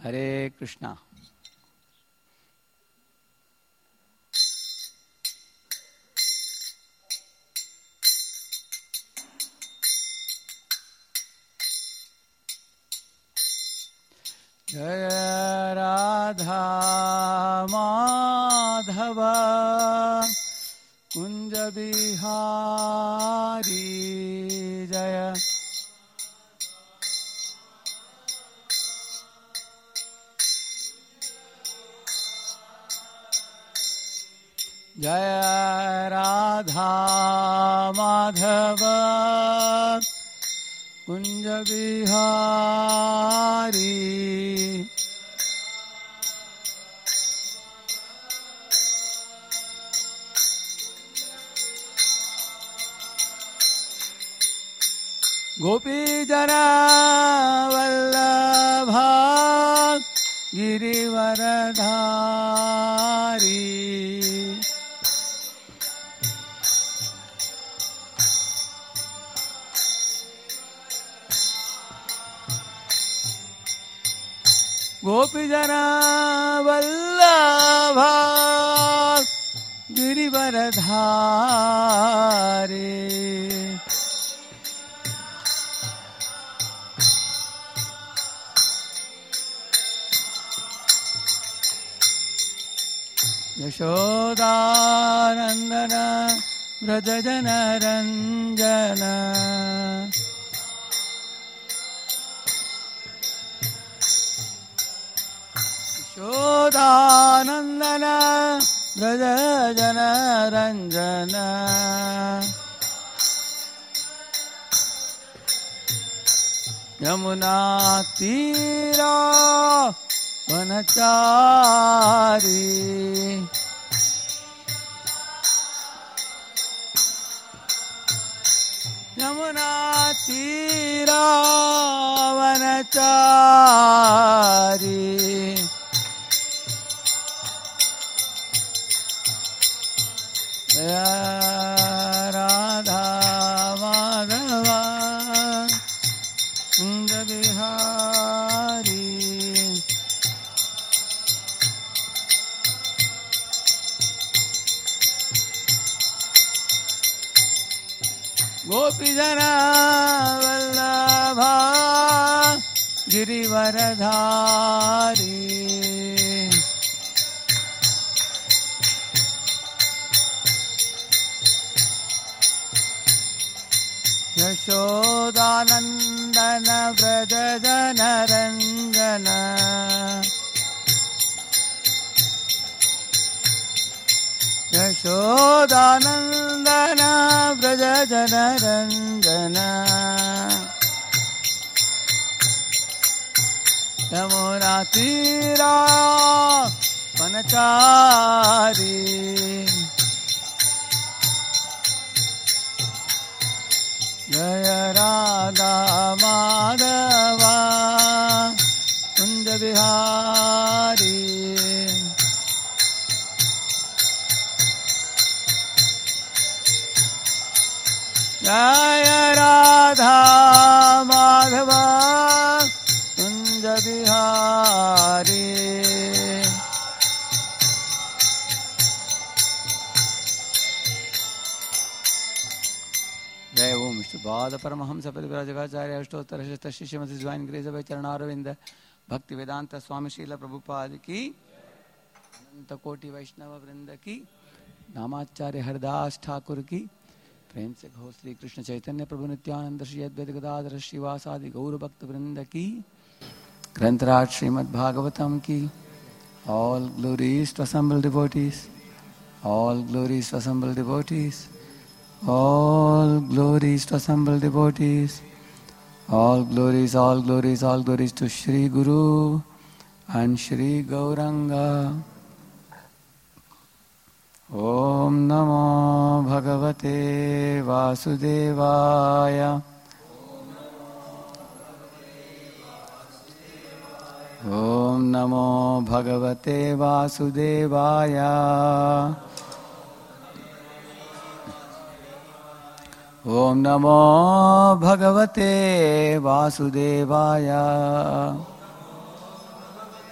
हरे कृष्णा। जय राधा माधव कुंज बिहारी जय। जय राधा माधव कुंज बिहारी गोपी जना वल्लभा गिरिवरधारी। गोपी जना वल्लभा गिरिवरधारी। यशोदानंदन व्रज जन रंजन। यशोदानंदन व्रज जन रंजन। यमुना तीरा वनचारी। यमुना तीरा वनचारी। राधा माधव कुंज बिहारी। गोपी जना वल्लभा गिरिवरधारी। यशोदानंदन व्रज जन रंजन। यशोदानंदन व्रज जन रंजन। यमुना तीरा वनचारी। जय राधा माधव कुंज बिहारी। जय राधा माधव कुंज बिहारी। जय ओम विष्णुपाद परमहंस परिव्राजकाचार्य अष्टोत्तर शतशिष्य श्रीमती ज्वाइन ग्रेज चरणारविंद भक्ति वेदांत स्वामी शील प्रभुपाद की अनंत कोटि वैष्णव वृंद की नामाचार्य हरदास ठाकुर की प्रेम से कहो श्री कृष्ण चैतन्य प्रभु नित्यानंद श्री अद्वैत गदाधर श्रीवासादि गौर भक्त वृंद की। ग्रंथराज श्रीमद् भागवतम की। All glories to assembled devotees, all glories to assembled devotees, all glories to assembled devotees, all glories, all glories, all glories to Shri Guru and Shri Gauranga. Om Namo Bhagavate Vasudevaya. Om Namo Bhagavate Vasudevaya. Om Namo Bhagavate Vasudevaya.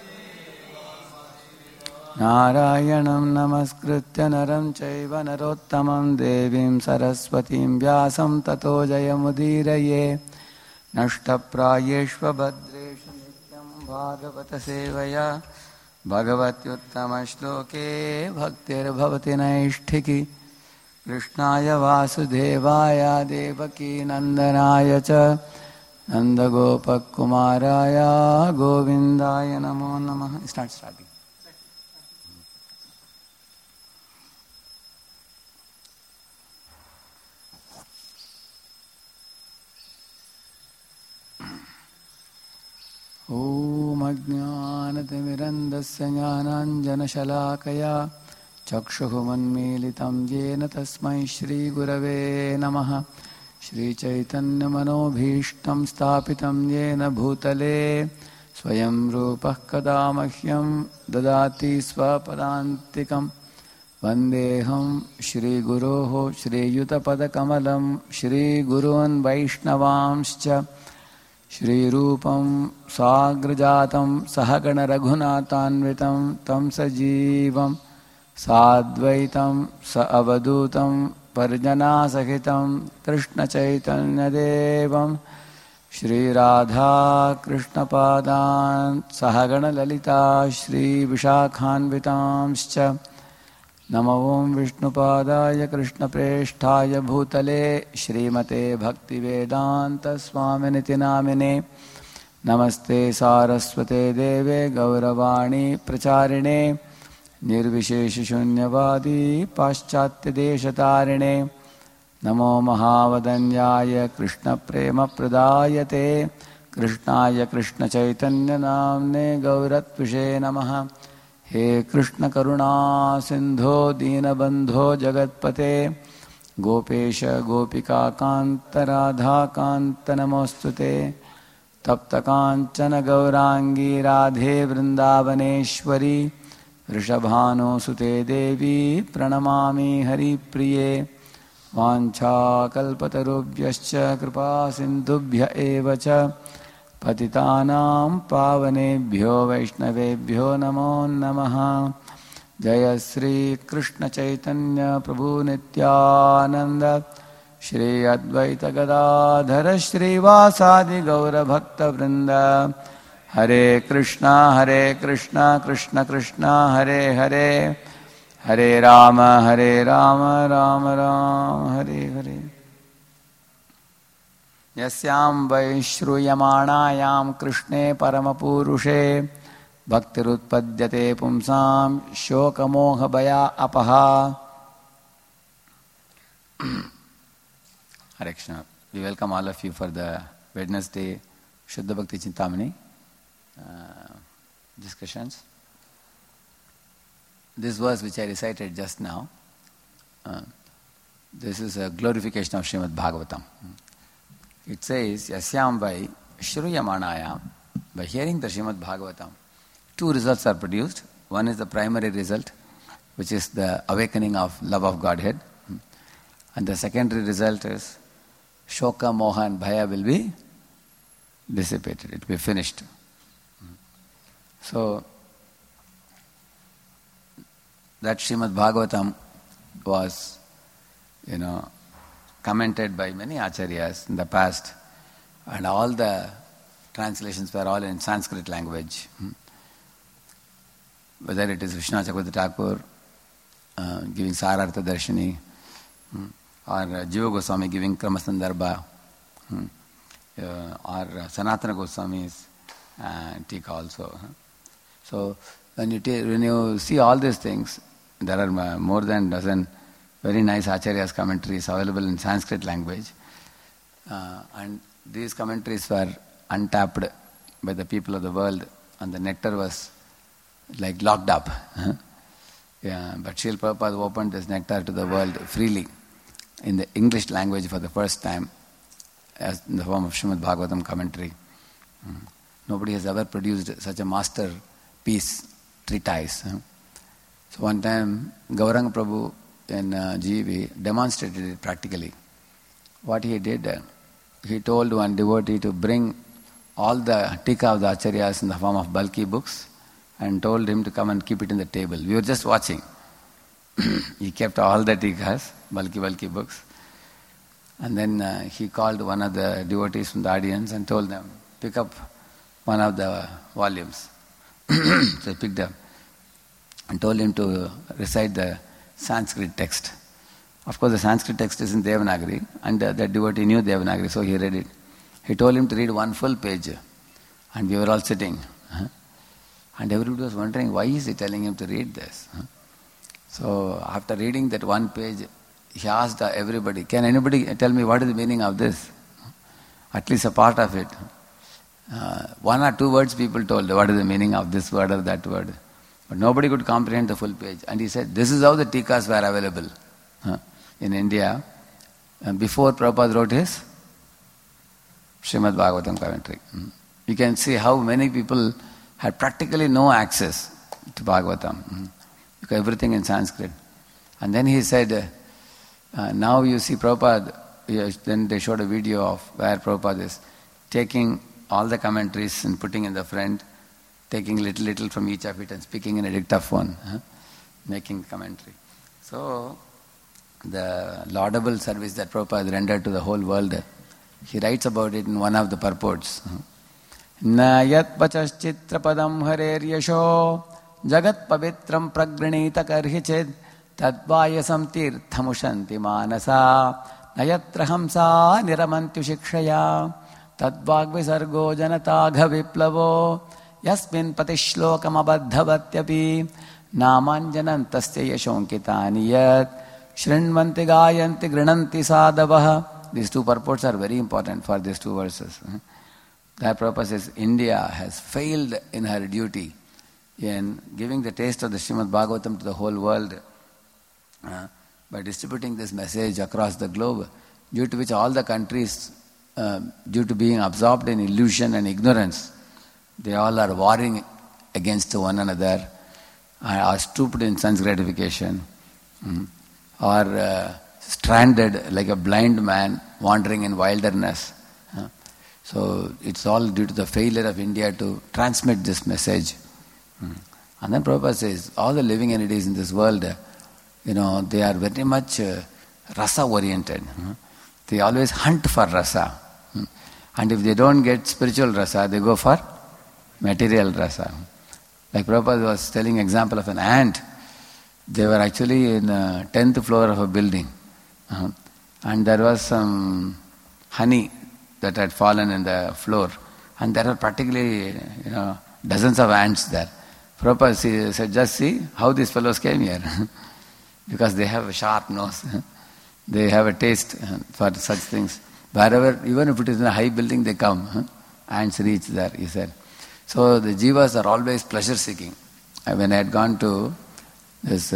नारायणं नमस्कृत्य नरं चैव नरोत्तमं देवीं सरस्वतीं व्यासं ततो जयमुदीरये नष्टप्रायेष्वभद्रेषु नित्यं भागवतसेवया भगवत्युत्तमश्लोके भक्तिर्भवति नैष्ठिकी कृष्णाय वासुदेवाय देवकीनन्दनाय च नन्दगोपकुमाराय गोविन्दाय नमो नमः. स्टार्टिंग. ॐ अज्ञानतिमिरन्धस्य ज्ञानाञ्जनशलाकया चक्षुरुन्मीलितं येन तस्मै श्रीगुरवे नमः. श्रीचैतन्यमनोभीष्टं स्थापितं येन भूतले स्वयं रूपः कदा मह्यं ददाति स्वपदान्तिकं. वन्देऽहं श्रीगुरोः श्रीयुतपदकमलं श्रीगुरून् वैष्णवांश्च श्रीरूपं साग्रजातं सहगणरघुनाथान्वितं तं सजीवं साद्वैतं स अवधूतं परिजनासहितं कृष्णचैतन्यदेवं श्रीराधाकृष्णपादान् सहगणललिता श्रीविशाखान्वितांश्च नमो विष्णुपादाय कृष्णप्रेष्ठाय भूतले श्रीमते भक्तिवेदान्तस्वामिनिति नामिने. नमस्ते सारस्वते देवे गौरवाणी प्रचारिणे निर्विशेषशून्यवादी पाश्चात्यदेशतारिणे. नमो महावदन्याय कृष्णप्रेमप्रदायते कृष्णाय कृष्णचैतन्यनाम्ने गौरत्विषे नमः. हे कृष्ण करुणा सिंधो दीनबंधो जगत्पते गोपेश गोपिका कांत राधा कांत नमोस्तुते. तप्त कांचन गौरांगी राधे वृंदावनेश्वरी वृषभानुसुते देवी प्रणमामि हरिप्रिये. वाञ्छाकल्पतरुभ्यश्च कृपा सिन्धुभ्य एव च पतितानां पावनेभ्यो वैष्णवेभ्यो नमो नमः. जय श्री कृष्ण चैतन्य प्रभु नित्यानंद श्री अद्वैत गदाधर श्रीवासादि गौर भक्त वृंद. हरे कृष्णा कृष्ण कृष्ण हरे हरे हरे राम राम राम हरे हरे. यस्यां वै श्रूयमाणायां कृष्णे परमपुरुषे भक्तिरुत्पद्यते पुंसां शोकमोहभया अपहा. Hare Krishna. We welcome all of you for the Wednesday Shuddha Bhakti Chintamani discussions. This verse which I recited just now, this is a glorification of Srimad Bhagavatam. It says, Yasyam vai Shruyamanayam, by hearing the Srimad Bhagavatam, two results are produced. One is the primary result, which is the awakening of love of Godhead. And the secondary result is Shoka, Moha and Bhaya will be dissipated. It will be finished. So, that Srimad Bhagavatam was, commented by many acharyas in the past, and all the translations were all in Sanskrit language. Whether it is Vishnu Chakravarti Thakur giving Sarartha Darshini, or Jiva Goswami giving Kramasandarbha, or Sanatana Goswami's Tika also. So when you see all these things, there are more than a dozen very nice acharyas commentaries available in Sanskrit language, and these commentaries were untapped by the people of the world, and the nectar was like locked up. But Srila Prabhupada opened this nectar to the world freely in the English language for the first time, as in the form of Srimad Bhagavatam commentary. Nobody has ever produced such a masterpiece treatise. So one time Gauranga Prabhu in GV demonstrated it practically. What he did, he told one devotee to bring all the Tika of the Acharyas in the form of bulky books and told him to come and keep it in the table. We were just watching. He kept all the tikas, bulky books. And then he called one of the devotees from the audience and told them, pick up one of the volumes. So he picked up and told him to recite the Sanskrit text. Of course, the Sanskrit text is in Devanagari, and the devotee knew Devanagari, so he read it. He told him to read one full page, and we were all sitting. And everybody was wondering, why is he telling him to read this? So after reading that one page, he asked everybody, can anybody tell me what is the meaning of this? At least a part of it. One or two words people told, what is the meaning of this word or that word. But nobody could comprehend the full page. And he said, this is how the tikas were available in India before Prabhupada wrote his Srimad Bhagavatam commentary. You can see how many people had practically no access to Bhagavatam, because everything in Sanskrit. And then he said, now you see Prabhupada, then they showed a video of where Prabhupada is taking all the commentaries and putting in the front, taking little from each of it and speaking in a dictaphone, making commentary. So, the laudable service that Prabhupada rendered to the whole world, he writes about it in one of the purports. Na yat pachaschitra-padam harer-yasho jagat pavitram pragranita karhichid tadvayasam tirthamushanti manasa nayatrahamsa niramantyu shikshaya tadvagvisargo janatagha viplavo yasmin patishlokam abadhavatyapi namanjanantasya yashonkitani yat shrinvanti gayanti grinanti sadavah. These two purports are very important for these two verses. That purpose is India has failed in her duty in giving the taste of the Srimad Bhagavatam to the whole world by distributing this message across the globe, due to which all the countries, due to being absorbed in illusion and ignorance, they all are warring against one another, are stooped in sense gratification, are stranded like a blind man wandering in wilderness. So it's all due to the failure of India to transmit this message. And then Prabhupada says, all the living entities in this world, they are very much rasa oriented. They always hunt for rasa. And if they don't get spiritual rasa, they go for material rasa. Like Prabhupada was telling example of an ant. They were actually in the 10th floor of a building. And there was some honey that had fallen in the floor. And there are practically, dozens of ants there. Prabhupada said, just see how these fellows came here. Because they have a sharp nose. They have a taste for such things. Wherever, even if it is in a high building, they come. Ants reach there, he said. So the jivas are always pleasure seeking. When I had gone to this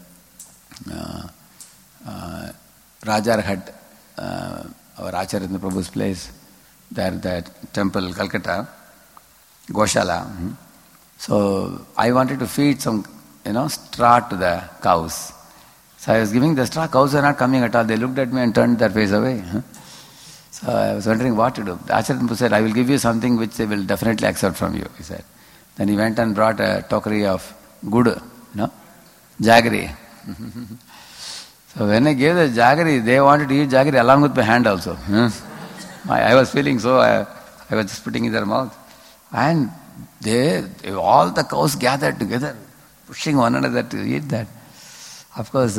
Rajarhat, our Acharya Prabhu's place, there, that temple, Calcutta, Goshala. So I wanted to feed some, straw to the cows. So I was giving the straw, cows were not coming at all. They looked at me and turned their face away. So I was wondering what to do. The Acharya Prabhu said, I will give you something which they will definitely accept from you, he said. Then he went and brought a tokri of good, jaggery. So when I gave the jaggery, they wanted to eat jaggery along with my hand also. I was feeling so, I was just putting in their mouth. And they all the cows gathered together, pushing one another to eat that. Of course,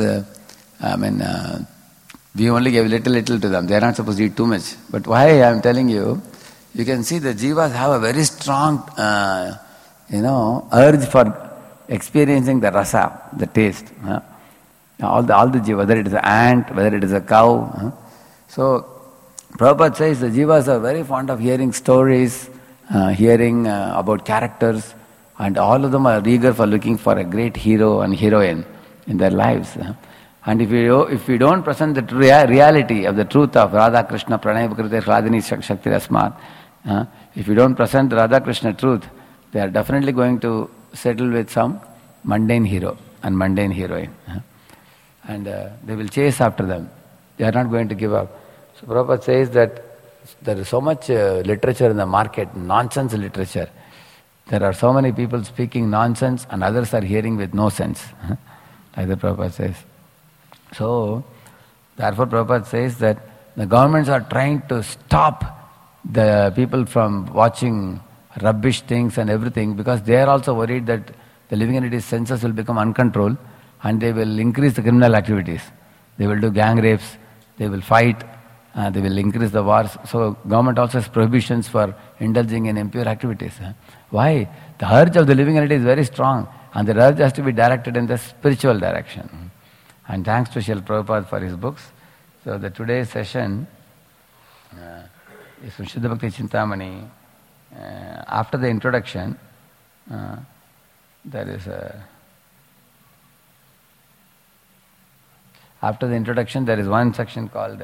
we only gave little to them. They are not supposed to eat too much. But why I am telling you, you can see the jivas have a very strong, urge for experiencing the rasa, the taste. All the jivas, whether it is an ant, whether it is a cow. So, Prabhupada says the jivas are very fond of hearing stories, hearing about characters, and all of them are eager for looking for a great hero and heroine in their lives. And if we don't present the reality of the truth of Radha Krishna Pranay Bhakrite Hladini Shakti Rasmat, if we don't present the Radha Krishna truth, they are definitely going to settle with some mundane hero and mundane heroine. And they will chase after them. They are not going to give up. So Prabhupada says that there is so much literature in the market, nonsense literature. there are so many people speaking nonsense and others are hearing with no sense, like the Prabhupada says. So, therefore Prabhupada says that the governments are trying to stop the people from watching rubbish things and everything, because they are also worried that the living entity's senses will become uncontrolled and they will increase the criminal activities. They will do gang rapes, they will fight, they will increase the wars. So government also has prohibitions for indulging in impure activities. Why? The urge of the living entity is very strong, and the urge has to be directed in the spiritual direction. And thanks to Srila Prabhupada for his books. So the today's session is from Shuddha Bhakti Chintamani. After the introduction, there is one section called,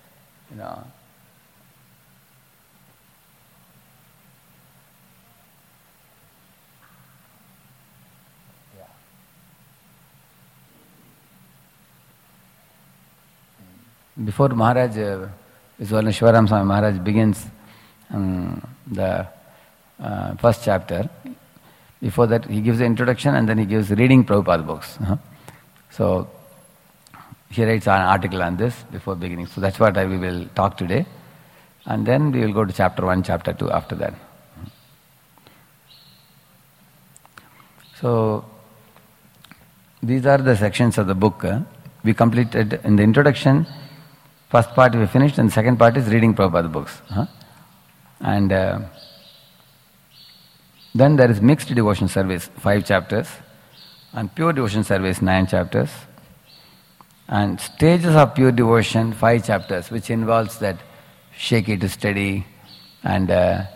before Maharaj, Vishwaneshwaram Swami Maharaj begins the first chapter, before that he gives the introduction and then he gives reading Prabhupada books. So he writes an article on this before beginning. So that's what we will talk today. And then we will go to chapter 1, chapter 2 after that. So these are the sections of the book. We completed in the introduction. First part we finished, and second part is reading Prabhupada books. And then there is mixed devotion service, 5 chapters, and pure devotion service, 9 chapters, and stages of pure devotion, 5 chapters, which involves that shaky to steady, and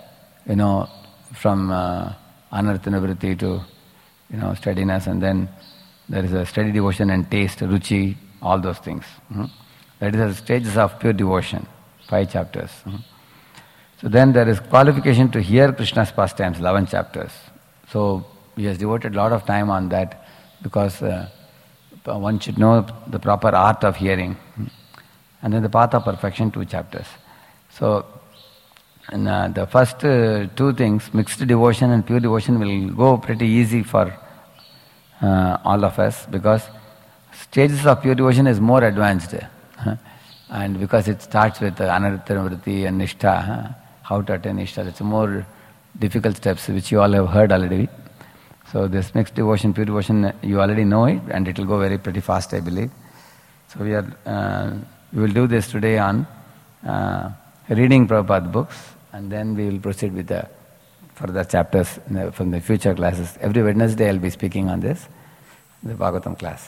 from anartha nivritti to steadiness, and then there is a steady devotion and taste, ruchi, all those things. That is the stages of pure devotion, 5 chapters. So then there is qualification to hear Krishna's pastimes, 11 chapters. So he has devoted a lot of time on that, because one should know the proper art of hearing. And then the path of perfection, 2 chapters. So the first 2 things, mixed devotion and pure devotion, will go pretty easy for all of us, because stages of pure devotion is more advanced. And because it starts with anartha nivritti and nishtha, how to attain nishtha, it's more difficult steps which you all have heard already. So this mixed devotion, pure devotion, you already know it, and it will go pretty fast, I believe. So we will do this today on reading Prabhupada books, and then we will proceed with the further chapters from the future classes. Every Wednesday I will be speaking on this, the Bhagavatam class.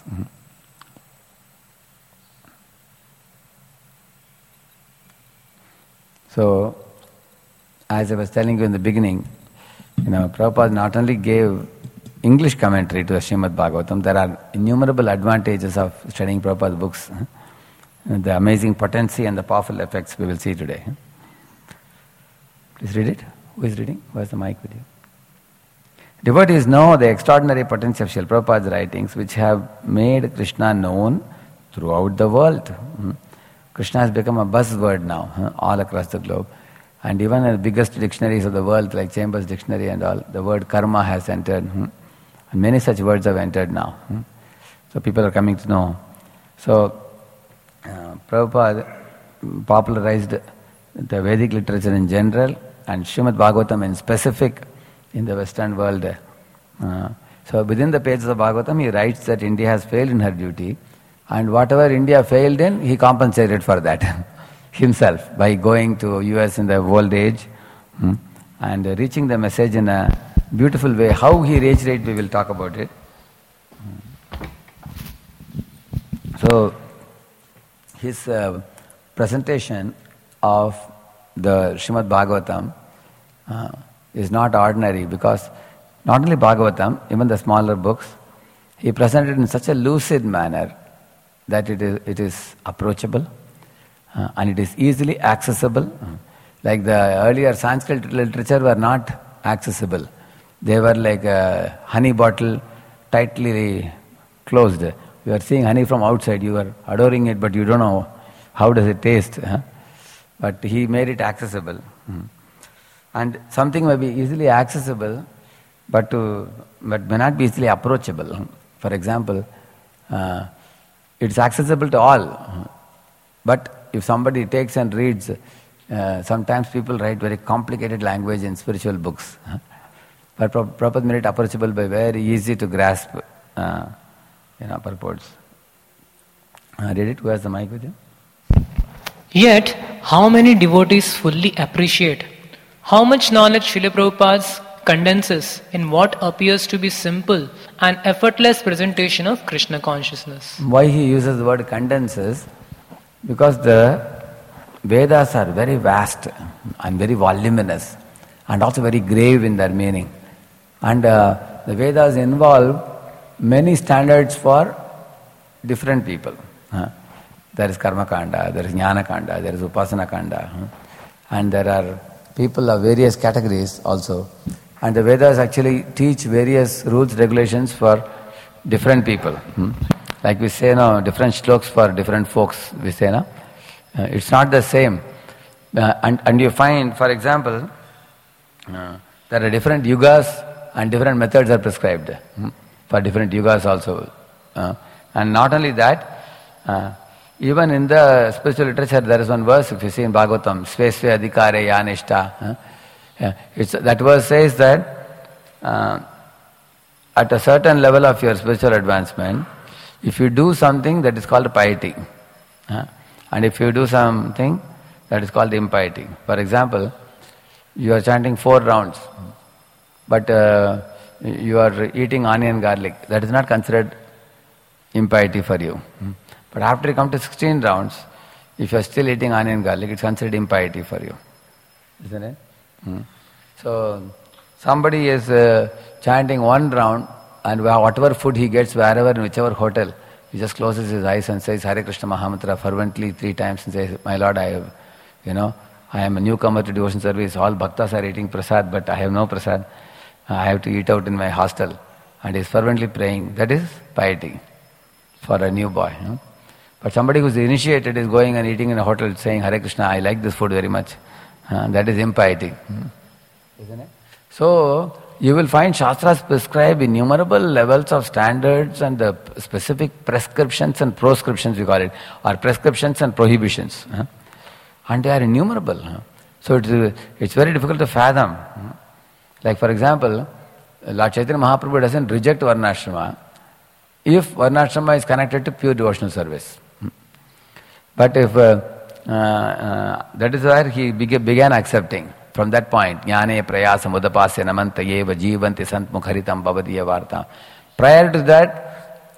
So, as I was telling you in the beginning, Prabhupada not only gave English commentary to the Srimad Bhagavatam, there are innumerable advantages of studying Prabhupada's books. The amazing potency and the powerful effects we will see today. Please read it. Who is reading? Who has the mic with you? Devotees know the extraordinary potency of Srila Prabhupada's writings, which have made Krishna known throughout the world. Krishna has become a buzzword now, all across the globe. And even in the biggest dictionaries of the world, like Chambers Dictionary and all, the word karma has entered. And many such words have entered now. So people are coming to know. So Prabhupada popularized the Vedic literature in general and Srimad Bhagavatam in specific in the Western world. So within the pages of Bhagavatam, he writes that India has failed in her duty, and whatever India failed in, he compensated for that himself by going to US in the old age and reaching the message in a beautiful way. How he reached it, we will talk about it. So his presentation of the Srimad Bhagavatam is not ordinary, because not only Bhagavatam, even the smaller books, he presented in such a lucid manner that it is approachable and it is easily accessible. Like the earlier Sanskrit literature were not accessible. They were like a honey bottle tightly closed. You are seeing honey from outside, you are adoring it, but you don't know how does it taste. But he made it accessible. And something may be easily accessible, but may not be easily approachable. For example, it's accessible to all. But if somebody takes and reads, sometimes people write very complicated language in spiritual books. But Prabhupada made it approachable by very easy to grasp purports. Read it. Who has the mic with you? Yet, how many devotees fully appreciate how much knowledge Srila Prabhupada condenses in what appears to be simple and effortless presentation of Krishna consciousness? Why he uses the word condenses? Because the Vedas are very vast and very voluminous and also very grave in their meaning. And the Vedas involve many standards for different people. There is Karma Kanda, there is Jnana Kanda, there is Upasana Kanda. And there are people of various categories also. And the Vedas actually teach various rules, regulations for different people. Like we say now, different shloks for different folks, we say now. It's not the same. And you find, for example, there are different yugas and different methods are prescribed for different yugas also. And not only that, even in the spiritual literature there is one verse, if you see in Bhagavatam, Sve Sve Adhikare Yanishta. That verse says that at a certain level of your spiritual advancement, if you do something, that is called piety. And if you do something, that is called impiety. For example, you are chanting 4 rounds, but you are eating onion garlic. That is not considered impiety for you. But after you come to 16 rounds, if you are still eating onion garlic, it's considered impiety for you. Isn't it? So, somebody is chanting 1 round, and whatever food he gets, wherever, in whichever hotel, he just closes his eyes and says Hare Krishna Mahamantra fervently 3 times and says, my Lord, I am a newcomer to devotion service, all bhaktas are eating prasad, but I have no prasad. I have to eat out in my hostel. And he is fervently praying. That is piety for a new boy. But somebody who is initiated is going and eating in a hotel saying, Hare Krishna, I like this food very much. That is impiety. Isn't it? So, you will find Shastras prescribe innumerable levels of standards and the specific prescriptions and proscriptions, we call it, or prescriptions and prohibitions. And they are innumerable. So, it's very difficult to fathom. Like, for example, Lord Chaitanya Mahaprabhu doesn't reject Varnashrama if Varnashrama is connected to pure devotional service. But if that is where he began accepting. From that point, Jnane prayasa mudapasya namantayeva jivanti sant mukharitam bhavadiya vartam. Prior to that,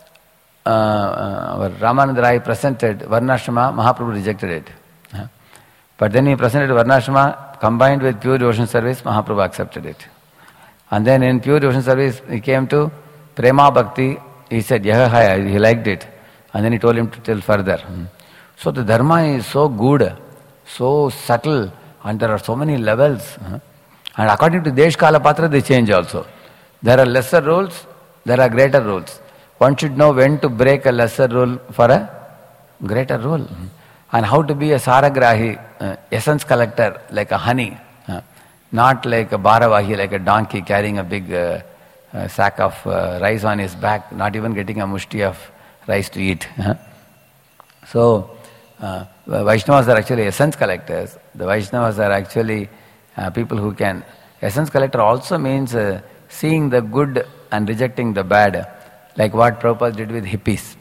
Ramananda Rai presented Varnashrama, Mahaprabhu rejected it. But then he presented Varnashrama combined with pure devotion service, Mahaprabhu accepted it. And then in pure devotion service, he came to Prema Bhakti, he said, Yahahaya, he liked it. And then he told him to tell further. So the dharma is so good, so subtle, and there are so many levels. And according to Desh Kala Patra, they change also. There are lesser rules, there are greater rules. One should know when to break a lesser rule for a greater rule. And how to be a saragrahi, essence collector, like a honey. Not like a bharavahi, like a donkey carrying a big sack of rice on his back, not even getting a mushti of rice to eat. So, Vaishnavas are actually essence collectors. The Vaishnavas are actually people who can... Essence collector also means seeing the good and rejecting the bad, like what Prabhupada did with hippies.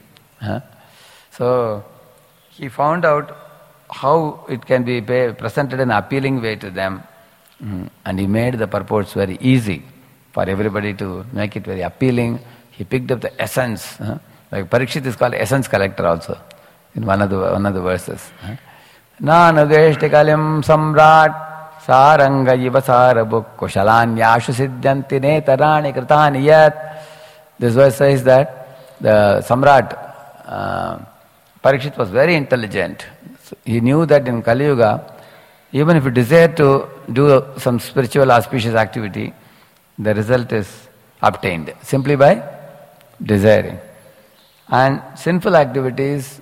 So, he found out how it can be presented in an appealing way to them, and he made the purports very easy for everybody to make it very appealing. He picked up the essence. Like Parikshit is called essence collector also in one of the verses. Nanageshtikalim samrat saranga yivasarabuk kushalanyashu siddhanti netarani kritani yat. This verse says that the Samrat Parikshit was very intelligent. So he knew that in Kali Yuga, even if you desire to do some spiritual auspicious activity, the result is obtained simply by desiring. And sinful activities,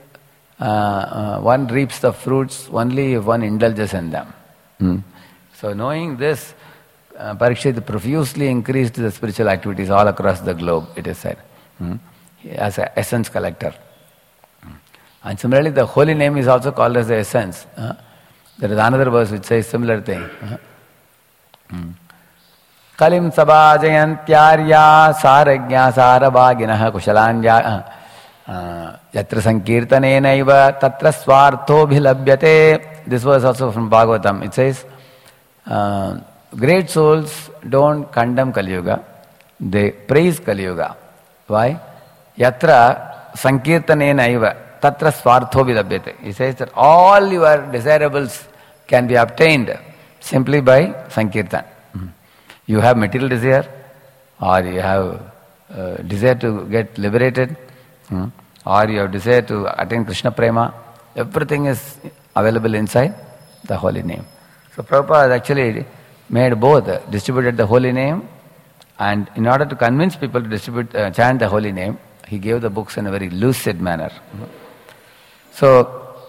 one reaps the fruits only if one indulges in them. So knowing this, Parikshit profusely increased the spiritual activities all across the globe, it is said, as an essence collector. And similarly, the holy name is also called as the essence. There is another verse which says similar thing. Kalim sabhajayantyarya saragya sarabhaginaha kushalanya yatra sankirtanenaiva tatra swartho bhilabhyate. This verse also from Bhagavatam. It says, great souls don't condemn Kali Yuga, they praise Kali Yuga. Why? Yatra sankirtanenaiva tatra swartho bhilabhyate. He says that all your desirables can be obtained simply by sankirtan. You have material desire, or you have desire to get liberated, or you have desire to attain Krishna Prema. Everything is available inside the holy name. So Prabhupada has actually made both, distributed the holy name, and in order to convince people to chant the holy name, he gave the books in a very lucid manner. So,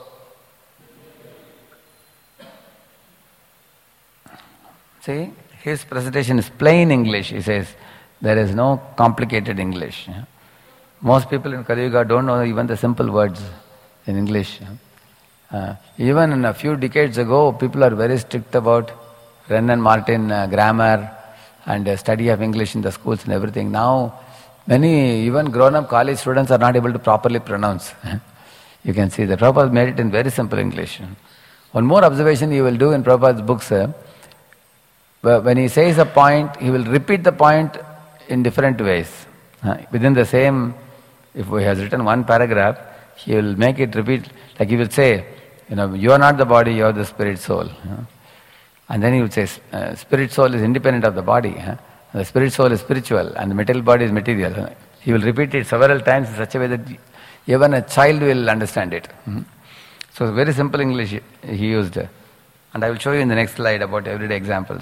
see, his presentation is plain English. He says, there is no complicated English. Most people in Kali Yuga don't know even the simple words in English. Even in a few decades ago, people are very strict about Wren and Martin grammar and study of English in the schools and everything. Now, many even grown-up college students are not able to properly pronounce. You can see that Prabhupada made it in very simple English. One more observation you will do in Prabhupada's books, when he says a point, he will repeat the point in different ways. Within the same, if he has written one paragraph, he will make it repeat, like he will say, you are not the body, you are the spirit soul. And then he will say, spirit soul is independent of the body. The spirit soul is spiritual and the material body is material. He will repeat it several times in such a way that even a child will understand it. So very simple English he used. And I will show you in the next slide about everyday examples.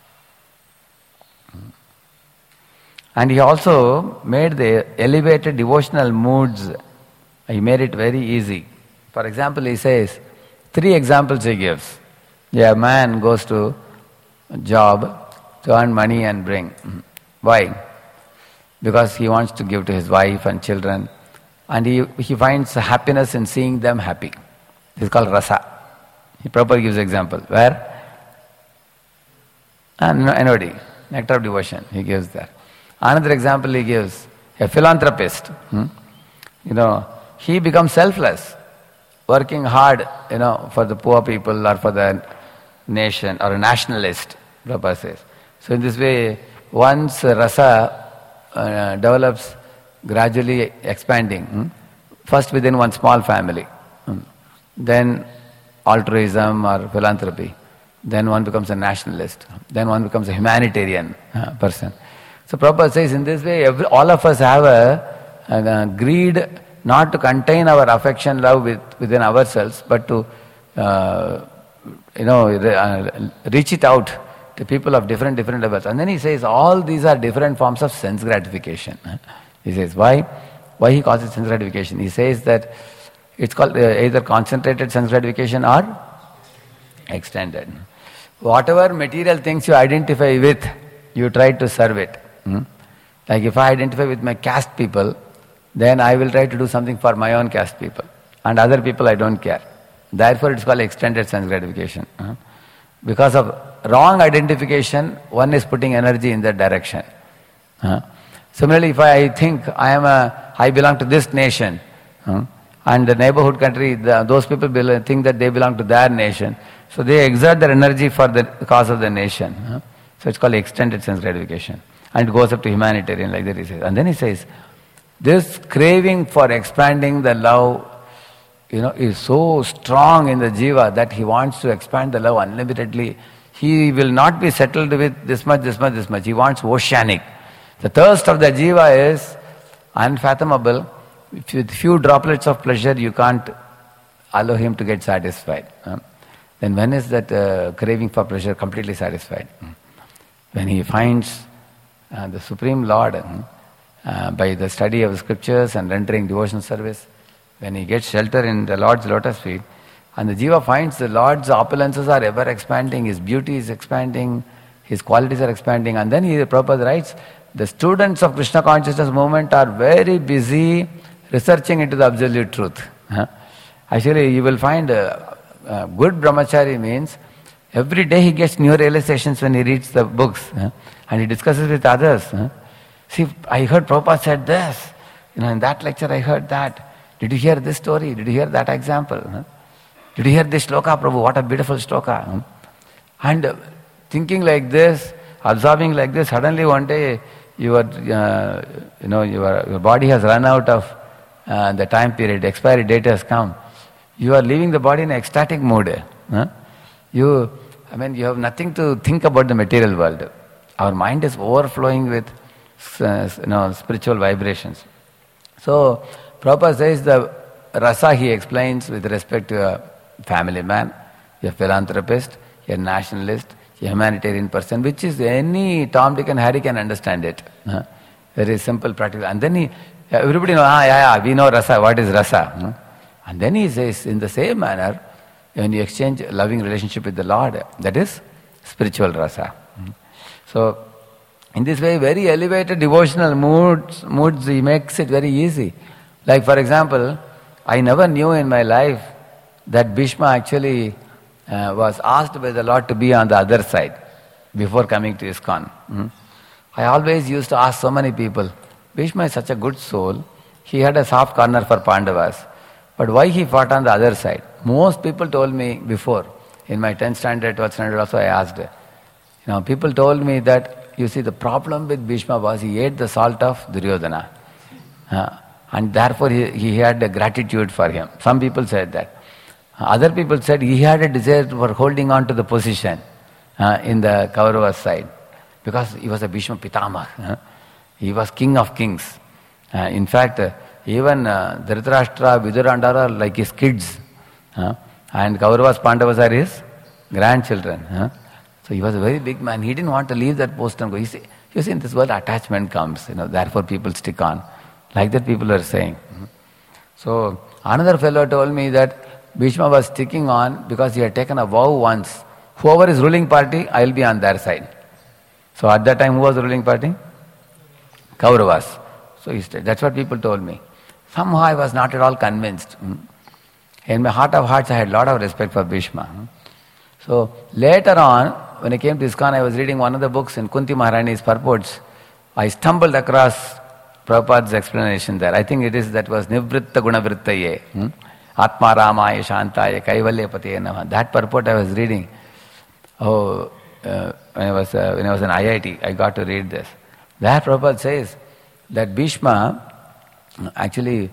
And he also made the elevated devotional moods, he made it very easy. For example, he says, 3 examples he gives. A man goes to a job to earn money and bring. Why? Because he wants to give to his wife and children. And he finds happiness in seeing them happy. This is called rasa. He properly gives example. Where? Anodi, nectar of devotion, he gives that. Another example he gives, a philanthropist. He becomes selfless, working hard, for the poor people or for the nation, or a nationalist, Prabhupada says. So in this way, once rasa develops, gradually expanding, first within one small family, then altruism or philanthropy, then one becomes a nationalist, then one becomes a humanitarian person. So Prabhupada says in this way, all of us have a greed not to contain our affection, love within ourselves, but to reach it out to people of different levels. And then he says all these are different forms of sense gratification. He says why he calls it sense gratification. He says that it's called either concentrated sense gratification or extended. Whatever material things you identify with, you try to serve it. Like if I identify with my caste people, then I will try to do something for my own caste people. And other people I don't care. Therefore it's called extended sense gratification. Because of wrong identification, one is putting energy in that direction. Similarly, if I think I belong to this nation, and the neighborhood country, those people think that they belong to their nation, so they exert their energy for the cause of the nation. So it's called extended sense gratification. And it goes up to humanitarian, like that he says. And then he says, this craving for expanding the love, is so strong in the jiva that he wants to expand the love unlimitedly. He will not be settled with this much. He wants oceanic. The thirst of the jiva is unfathomable. With few droplets of pleasure, you can't allow him to get satisfied. Then when is that craving for pleasure completely satisfied? When he finds the Supreme Lord by the study of scriptures and rendering devotional service, when he gets shelter in the Lord's lotus feet, and the jiva finds the Lord's opulences are ever expanding, his beauty is expanding, his qualities are expanding. And then Prabhupada writes, the students of Krishna consciousness movement are very busy researching into the absolute truth. Actually, you will find good brahmachari means every day he gets new realizations when he reads the books and he discusses with others. See, I heard Prabhupada said this. In that lecture I heard that. Did you hear this story? Did you hear that example? Did you hear this shloka, Prabhu? What a beautiful shloka. And thinking like this, absorbing like this, suddenly one day your body has run out of the time period, expiry date has come. You are leaving the body in an ecstatic mood. You have nothing to think about the material world. Our mind is overflowing with spiritual vibrations. So Prabhupada says the rasa he explains with respect to a family man, a philanthropist, a nationalist, a humanitarian person, which is any Tom, Dick and Harry can understand it. Very simple, practical. And then everybody knows, we know rasa, what is rasa? And then he says, in the same manner, when you exchange a loving relationship with the Lord, that is spiritual rasa. So, in this way, very elevated devotional moods, he makes it very easy. Like for example, I never knew in my life that Bhishma actually was asked by the Lord to be on the other side before coming to ISKCON. I always used to ask so many people, Bhishma is such a good soul, he had a soft corner for Pandavas, but why he fought on the other side? Most people told me before, in my 10th standard, 12th standard also I asked, people told me that, you see, the problem with Bhishma was he ate the salt of Duryodhana. And therefore he had a gratitude for him. Some people said that. Other people said he had a desire for holding on to the position in the Kauravas side. Because he was a Bhishma Pitamah. He was king of kings. In fact, even Dhritarashtra, Vidura are like his kids. And Kauravas, Pandavas are his grandchildren. So he was a very big man. He didn't want to leave that post and go. You see, in this world attachment comes. Therefore people stick on. Like that people are saying. So another fellow told me that Bhishma was sticking on because he had taken a vow once. Whoever is ruling party, I will be on their side. So at that time, who was the ruling party? Kauravas. So that's what people told me. Somehow I was not at all convinced. In my heart of hearts, I had a lot of respect for Bhishma. So later on, when I came to ISKCON, I was reading one of the books in Kunti Maharani's purports. I stumbled across Prabhupada's explanation there. I think that was Nivritta Gunavrittaye, Atma Ramaya Shantaya Kaivalya Patiye Namah. That purport I was reading. When I was in IIT, I got to read this. There Prabhupada says that Bhishma, actually,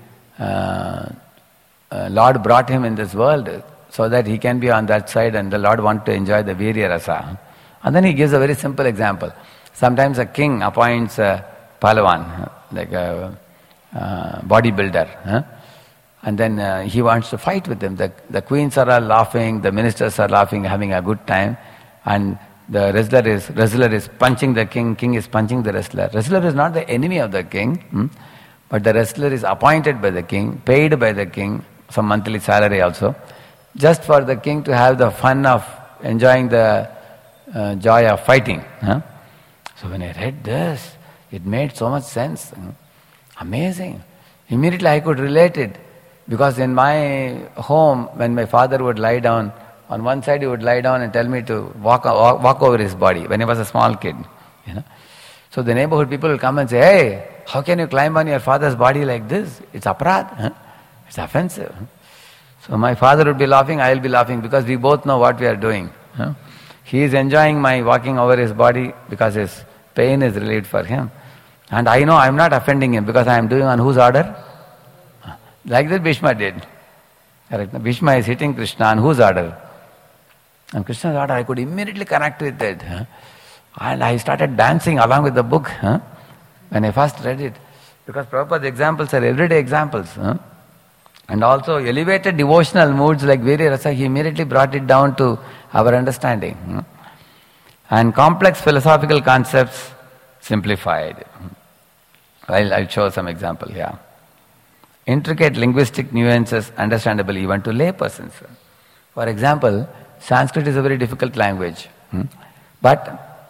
Lord brought him in this world so that he can be on that side and the Lord want to enjoy the Virya Rasa. And then he gives a very simple example. Sometimes a king appoints a Palavan, like a bodybuilder, and then he wants to fight with them. The queens are all laughing, the ministers are laughing, having a good time, and the wrestler is punching the king is punching the wrestler. Wrestler is not the enemy of the king, but the wrestler is appointed by the king, paid by the king, some monthly salary also, just for the king to have the fun of enjoying the joy of fighting. So when I read this, it made so much sense. Amazing. Immediately I could relate it. Because in my home, when my father would lie down, on one side he would lie down and tell me to walk over his body when I was a small kid. So the neighborhood people will come and say, hey, how can you climb on your father's body like this? It's aparad. It's offensive. So my father would be laughing, I will be laughing because we both know what we are doing. He is enjoying my walking over his body because his pain is relieved for him. And I know I am not offending him because I am doing on whose order? Like that Bhishma did. Correct? Bhishma is hitting Krishna on whose order? On Krishna's order. I could immediately connect with it. And I started dancing along with the book when I first read it. Because Prabhupada's examples are everyday examples. And also elevated devotional moods like Virya Rasa, he immediately brought it down to our understanding. And complex philosophical concepts simplified. I'll show some example here. Intricate linguistic nuances understandable even to lay persons. For example, Sanskrit is a very difficult language. But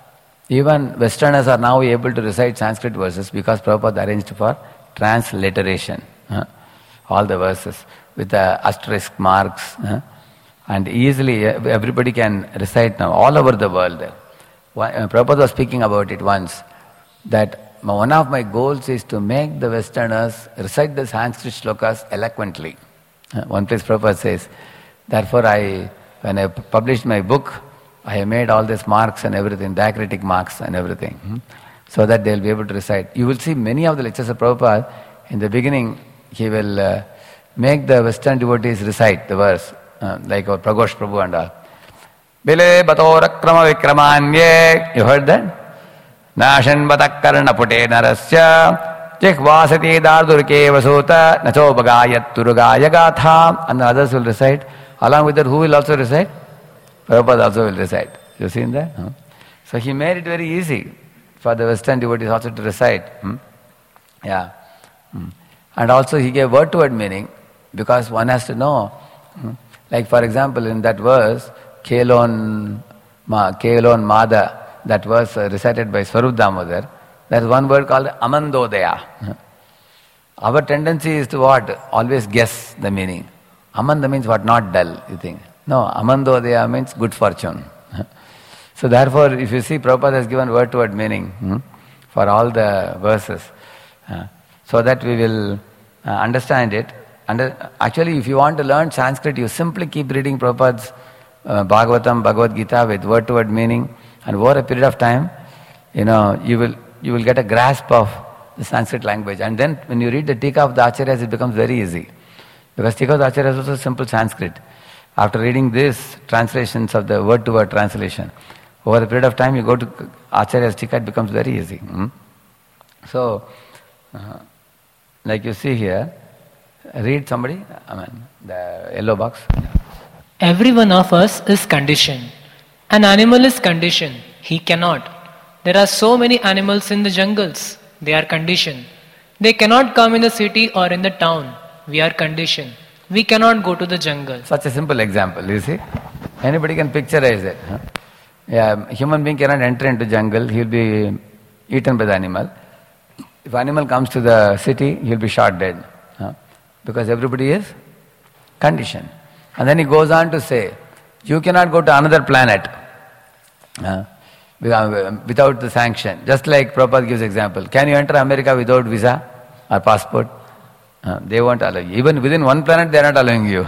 Even Westerners are now able to recite Sanskrit verses because Prabhupada arranged for transliteration. All the verses with the asterisk marks. And easily everybody can recite now all over the world. Prabhupada was speaking about it once, that one of my goals is to make the Westerners recite the Sanskrit shlokas eloquently. One place Prabhupada says, therefore when I published my book, I have made all these marks and everything, diacritic marks and everything, so that they will be able to recite. You will see many of the lectures of Prabhupada, in the beginning, he will make the Western devotees recite the verse, like our Pragosh Prabhu and all. Bile batorakrama vikramanye, you heard that? Nashan batakarna pute narasya, jikhvasati dardurke vasota, nacho bagayat turugaya gatha, and the others will recite. Along with that, who will also recite? Prabhupada also will recite. You seen that? So he made it very easy for the Western devotees also to recite. Yeah. And also he gave word-to-word meaning, because one has to know. Like for example, in that verse, Kelon Mada, that verse recited by Swarup Damodar, there is one word called Amandodaya. Our tendency is to what? Always guess the meaning. Amanda means what? Not dull, you think. No, Amandodaya means good fortune. So therefore, if you see, Prabhupada has given word-to-word meaning for all the verses, so that we will understand it. And actually, if you want to learn Sanskrit, you simply keep reading Prabhupada's Bhagavatam, Bhagavad Gita with word-to-word meaning, and over a period of time, you will get a grasp of the Sanskrit language. And then when you read the Tika of the Acharyas, it becomes very easy. Because Tika of the Acharyas is also simple Sanskrit. After reading this translations of the word-to-word translation, over a period of time you go to Acharya's Tika, it becomes very easy. So, like you see here, read somebody, the yellow box. Every one of us is conditioned. An animal is conditioned. He cannot. There are so many animals in the jungles. They are conditioned. They cannot come in the city or in the town. We are conditioned. We cannot go to the jungle. Such a simple example, you see. Anybody can picturize it. Yeah, human being cannot enter into jungle. He will be eaten by the animal. If animal comes to the city, he will be shot dead. Because everybody is conditioned. And then he goes on to say, you cannot go to another planet without the sanction. Just like Prabhupada gives example. Can you enter America without visa or passport? They won't allow you. Even within one planet, they are not allowing you.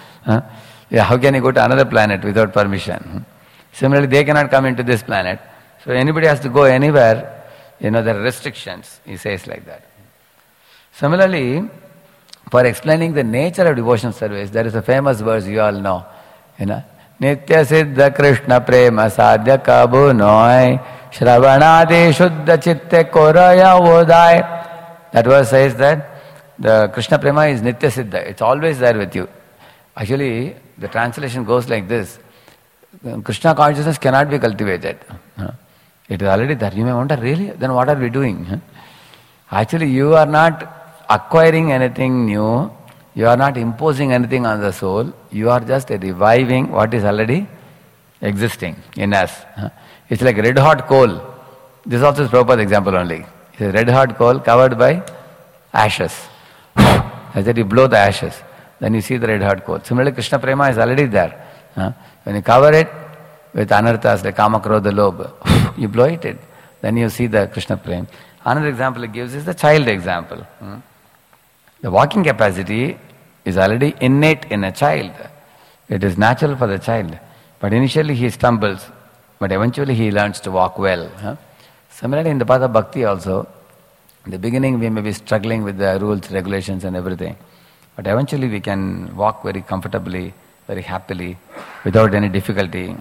How can you go to another planet without permission? Similarly, they cannot come into this planet. So anybody has to go anywhere, there are restrictions. He says like that. Similarly, for explaining the nature of devotional service, there is a famous verse you all know. Nitya Siddha Krishna Prema Sadhya Kabu Noi Shravanadi Shuddha Chitte Koraya Vodai. That verse says that the Krishna Prema is Nitya Siddha. It's always there with you. Actually, the translation goes like this. Krishna consciousness cannot be cultivated. It is already there. You may wonder, really? Then what are we doing? Actually, you are not acquiring anything new. You are not imposing anything on the soul. You are just reviving what is already existing in us. It's like red hot coal. This also is Prabhupada's example only. It's a red hot coal covered by ashes. As that you blow the ashes, then you see the red hot coal. Similarly, Krishna Prema is already there. When you cover it with anarthas, the kama, krodha, lobha, you blow it, then you see the Krishna Prema. Another example it gives is the child example. The walking capacity is already innate in a child. It is natural for the child. But initially he stumbles, but eventually he learns to walk well. Similarly, in the path of bhakti also, in the beginning we may be struggling with the rules, regulations and everything. But eventually we can walk very comfortably, very happily, without any difficulty.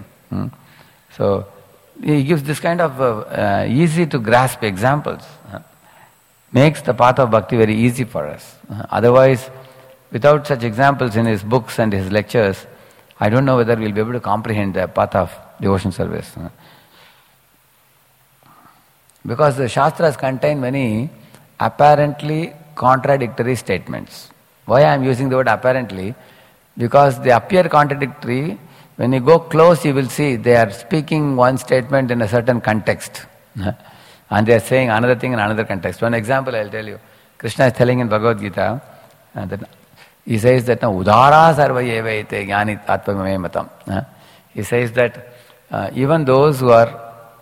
So he gives this kind of easy to grasp examples. Makes the path of bhakti very easy for us. Otherwise, without such examples in his books and his lectures, I don't know whether we'll be able to comprehend the path of devotion service. Because the Shastras contain many apparently contradictory statements. Why I am using the word apparently? Because they appear contradictory. When you go close, you will see they are speaking one statement in a certain context. And they are saying another thing in another context. One example I'll tell you. Krishna is telling in Bhagavad Gita, that he says that udara sarva eva ete jnani atmame matam. He says that even those who are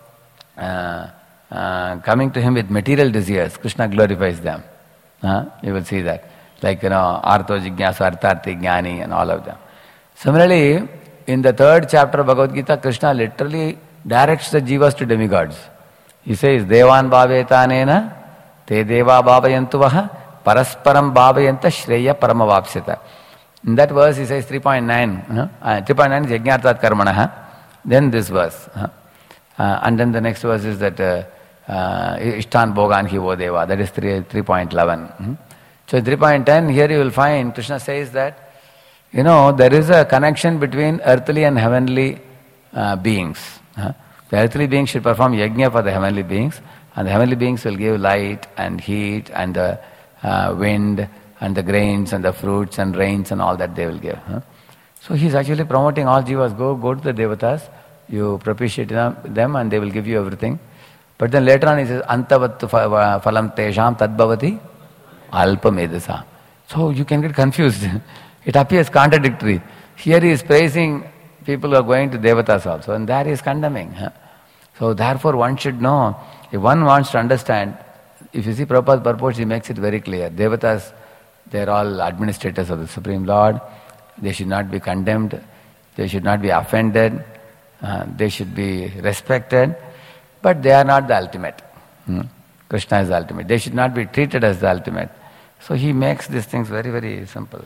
coming to him with material desires, Krishna glorifies them. You will see that. Like, artho jignasu, artharthi jnani and all of them. Similarly, in the 3rd chapter of Bhagavad Gita, Krishna literally directs the jivas to demigods. He says, Devan bhavetanena te deva bhavayantu vaha parasparam bhavayanta shreya paramavapsita. In that verse he says 3.9. 3.9 is yajnartat karmanaha. Then this verse. And then the next verse is that ishtan bhogan hi vo deva. That is 3.11. So 3.10, here you will find Krishna says that, there is a connection between earthly and heavenly beings. The earthly beings should perform yajna for the heavenly beings, and the heavenly beings will give light and heat and the wind and the grains and the fruits and rains and all that they will give. So he is actually promoting all jivas, go to the devatas, you propitiate them and they will give you everything. But then later on he says, antavattu phalam tesham tadbhavati alpamedasa. So you can get confused. It appears contradictory. Here he is praising people who are going to devatas also, and there he is condemning. So therefore one should know, if one wants to understand, if you see Prabhupada's purport, he makes it very clear. Devatas, they are all administrators of the Supreme Lord. They should not be condemned. They should not be offended. They should be respected. But they are not the ultimate. Krishna is the ultimate. They should not be treated as the ultimate. So he makes these things very, very simple.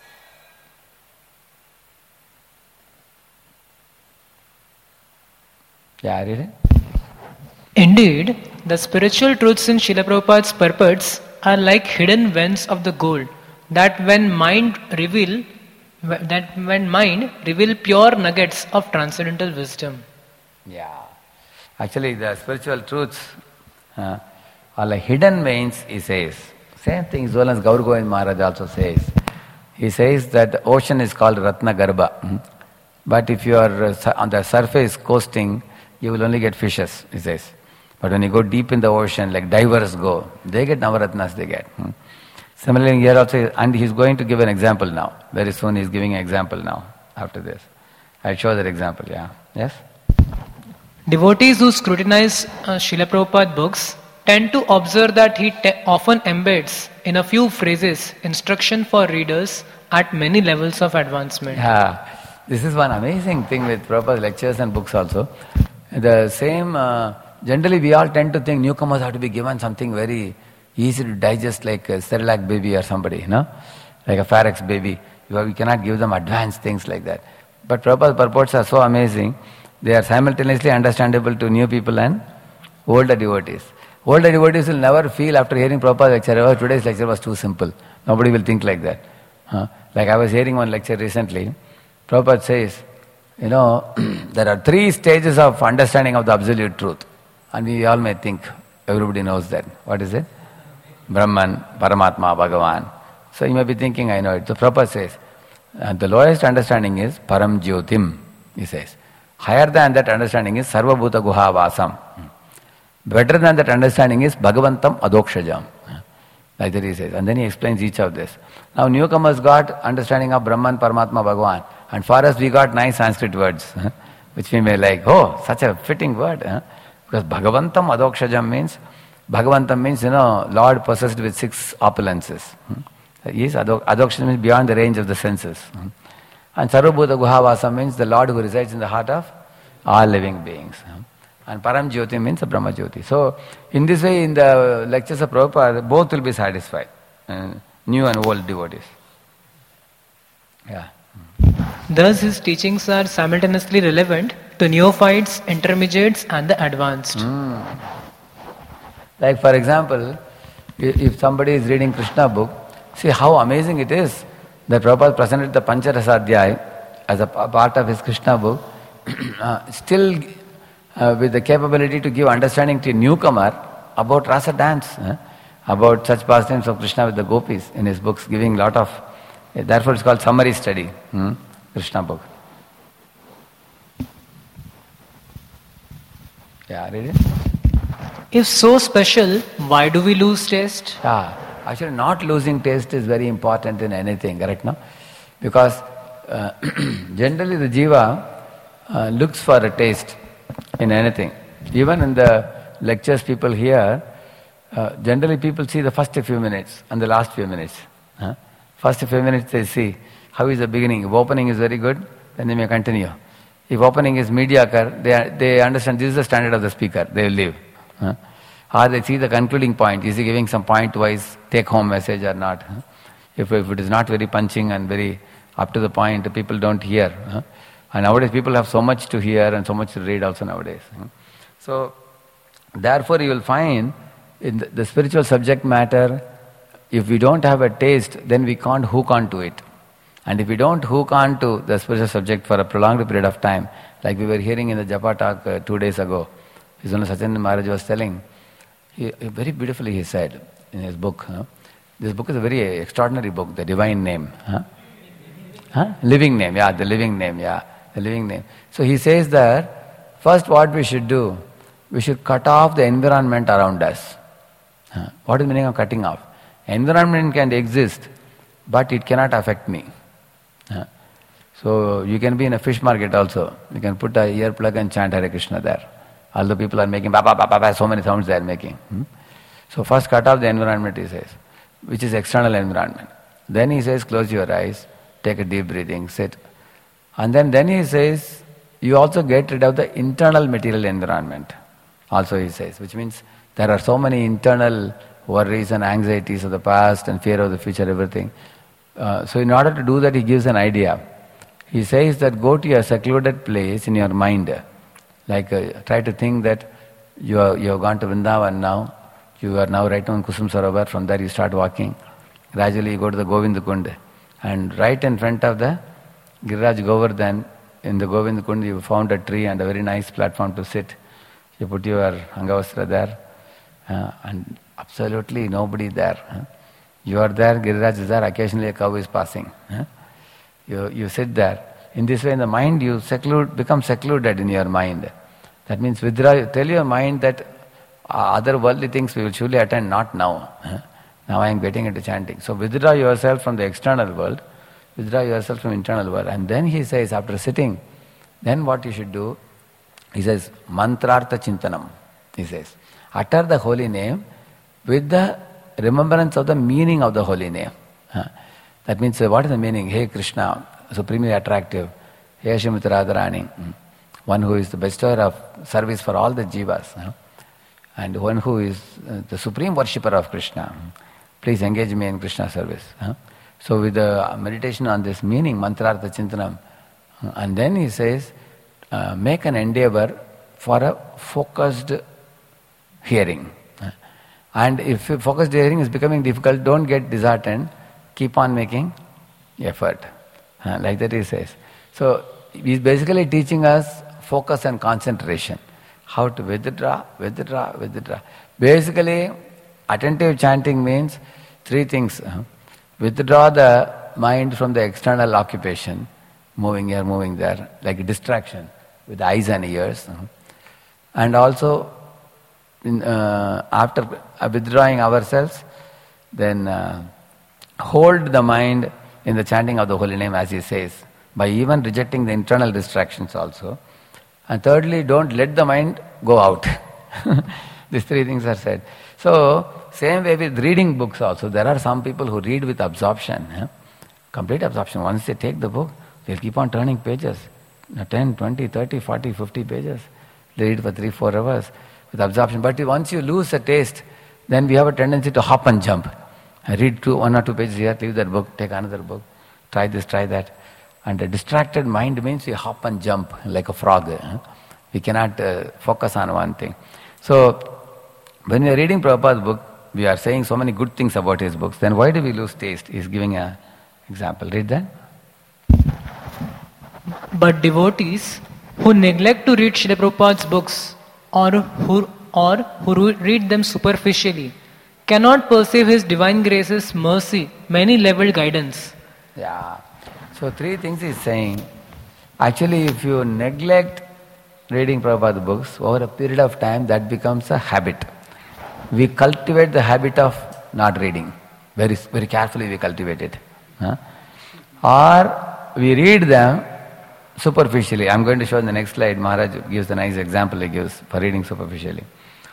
Yeah, read it. Indeed, the spiritual truths in Srila Prabhupada's purports are like hidden veins of the gold that when mind reveal pure nuggets of transcendental wisdom. Yeah. Actually, the spiritual truths are like hidden veins, he says. Same thing as well as Gaur Govind Maharaj also says. He says that the ocean is called Ratna Garbha. But if you are on the surface coasting, you will only get fishes, he says. But when you go deep in the ocean, like divers go, they get Navaratnas, they get. Similarly, here also, and he's going to give an example now. Very soon he's giving an example now, after this. I'll show that example, yeah. Yes? Devotees who scrutinize Srila Prabhupada books tend to observe that he often embeds in a few phrases instruction for readers at many levels of advancement. Yeah, this is one amazing thing with Prabhupada's lectures and books also. The same, generally we all tend to think newcomers have to be given something very easy to digest, like a Cerelac baby or somebody, like a Pharax baby. We cannot give them advanced things like that. But Prabhupada's purports are so amazing, they are simultaneously understandable to new people and older devotees. Older devotees will never feel after hearing Prabhupada's lecture, oh, today's lecture was too simple. Nobody will think like that. Like I was hearing one lecture recently, Prabhupada says, there are 3 stages of understanding of the absolute truth. And we all may think, everybody knows that. What is it? Brahman, Paramatma, Bhagavan. So you may be thinking, I know it. So Prabhupada says, the lowest understanding is Param Jyotim, he says. Higher than that understanding is Sarva Bhuta Guha Vasam. Better than that understanding is Bhagavantam Adokshajam. Like that he says. And then he explains each of this. Now newcomers got understanding of Brahman, Paramatma, Bhagavan. And for us we got nice Sanskrit words, which we may like, oh, such a fitting word. Because Bhagavantam Adokshajam means, Bhagavantam means, Lord possessed with 6 opulences. Yes, Adokshajam means beyond the range of the senses. And Sarvabhuta Guhavasa means the Lord who resides in the heart of all living beings. And Param Jyoti means a Brahma Jyoti. So, in this way, in the lectures of Prabhupada, both will be satisfied, new and old devotees. Yeah. Thus, his teachings are simultaneously relevant to neophytes, intermediates, and the advanced. Like, for example, if somebody is reading Krishna book, see how amazing it is that Prabhupada presented the Pancharasa Adhyaya as a part of his Krishna book, still with the capability to give understanding to a newcomer about rasa dance, about such pastimes of Krishna with the gopis in his books, giving lot of, therefore it's called summary study, Krishna book. Yeah, read it. If so special, why do we lose taste? Actually, not losing taste is very important in anything, correct? No? Because generally the jiva looks for a taste in anything. Even in the lectures people hear, generally people see the first few minutes and the last few minutes. First few minutes they see how is the beginning. If opening is very good, then they may continue. If opening is mediocre, they understand this is the standard of the speaker, they will leave. Or they see the concluding point, is he giving some point-wise take-home message or not? If it is not very punching and very up to the point, the people don't hear. And nowadays people have so much to hear and so much to read also nowadays. So, therefore you will find in the spiritual subject matter, if we don't have a taste, then we can't hook on to it. And if we don't hook on to the spiritual subject for a prolonged period of time, like we were hearing in the Japa talk 2 days ago, Satyananda Maharaj was telling, very beautifully he said in his book, this book is a very extraordinary book, The Divine Name. Living Name, the living name, the living name. So he says that, first what we should do, we should cut off the environment around us. What is the meaning of cutting off? Environment can exist, but it cannot affect me. So you can be in a fish market also. You can put a earplug and chant Hare Krishna there. Although people are making ba ba ba ba ba, so many sounds they are making. So first cut off the environment, he says, which is external environment. Then he says, close your eyes, take a deep breathing, sit. And then he says, you also get rid of the internal material environment. Also he says, which means there are so many internal worries and anxieties of the past and fear of the future, everything. So in order to do that, he gives an idea. He says that go to a secluded place in your mind. Like try to think that you have gone to Vrindavan now, you are now right now in Kusum Sarovar, from there you start walking. Gradually you go to the Govind Kund, and right in front of the Giriraj Govardhan, in the Govind Kund you found a tree and a very nice platform to sit. You put your Angavastra there, and absolutely nobody there. You are there, Giriraj is there, occasionally a cow is passing. You sit there. In this way, in the mind, you become secluded in your mind. That means withdraw, tell your mind that other worldly things we will surely attend, not now. Now I am getting into chanting. So withdraw yourself from the external world, withdraw yourself from internal world. And then he says, after sitting, then what you should do, he says, mantrartha chintanam. He says, utter the holy name with the remembrance of the meaning of the holy name. That means, what is the meaning? Hey Krishna, supremely attractive. Hey Srimati Radharani, one who is the bestower of service for all the jivas. And one who is the supreme worshipper of Krishna. Please engage me in Krishna service. So with the meditation on this meaning, mantrartha chintanam, and then he says, make an endeavor for a focused hearing. And if focused hearing is becoming difficult, don't get disheartened. Keep on making effort. Like that he says. So he's basically teaching us focus and concentration. How to withdraw. Basically, attentive chanting means 3 things. Withdraw the mind from the external occupation, moving here, moving there, like a distraction with eyes and ears. And also, after withdrawing ourselves, then hold the mind in the chanting of the holy name, as he says, by even rejecting the internal distractions also. And thirdly, don't let the mind go out. These 3 things are said. So, same way with reading books also. There are some people who read with absorption, complete absorption. Once they take the book, they'll keep on turning pages, 10, 20, 30, 40, 50 pages. They read for 3-4 hours with absorption. But once you lose the taste, then we have a tendency to hop and jump. I read 1 or 2 pages here, leave that book, take another book, try this, try that. And a distracted mind means we hop and jump like a frog. We cannot focus on one thing. So, when we are reading Prabhupada's book, we are saying so many good things about his books. Then why do we lose taste? He is giving an example. Read that. But devotees who neglect to read Srila Prabhupada's books or who read them superficially cannot perceive his divine grace's mercy, many-leveled guidance. Yeah. So 3 things he's saying. Actually, if you neglect reading Prabhupada's books, over a period of time, that becomes a habit. we cultivate the habit of not reading. Very, very carefully we cultivate it. Or we read them superficially. I'm going to show in the next slide. Maharaj gives a nice example he gives for reading superficially.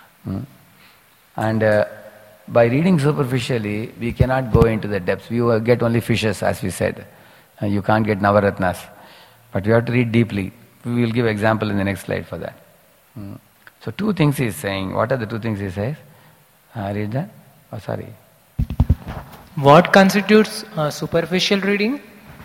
And by reading superficially, we cannot go into the depths. We will get only fishes, as we said. You can't get Navaratnas. But we have to read deeply. We will give example in the next slide for that. So two things he is saying. What are the two things he says? Read that. Oh, sorry. What constitutes superficial reading?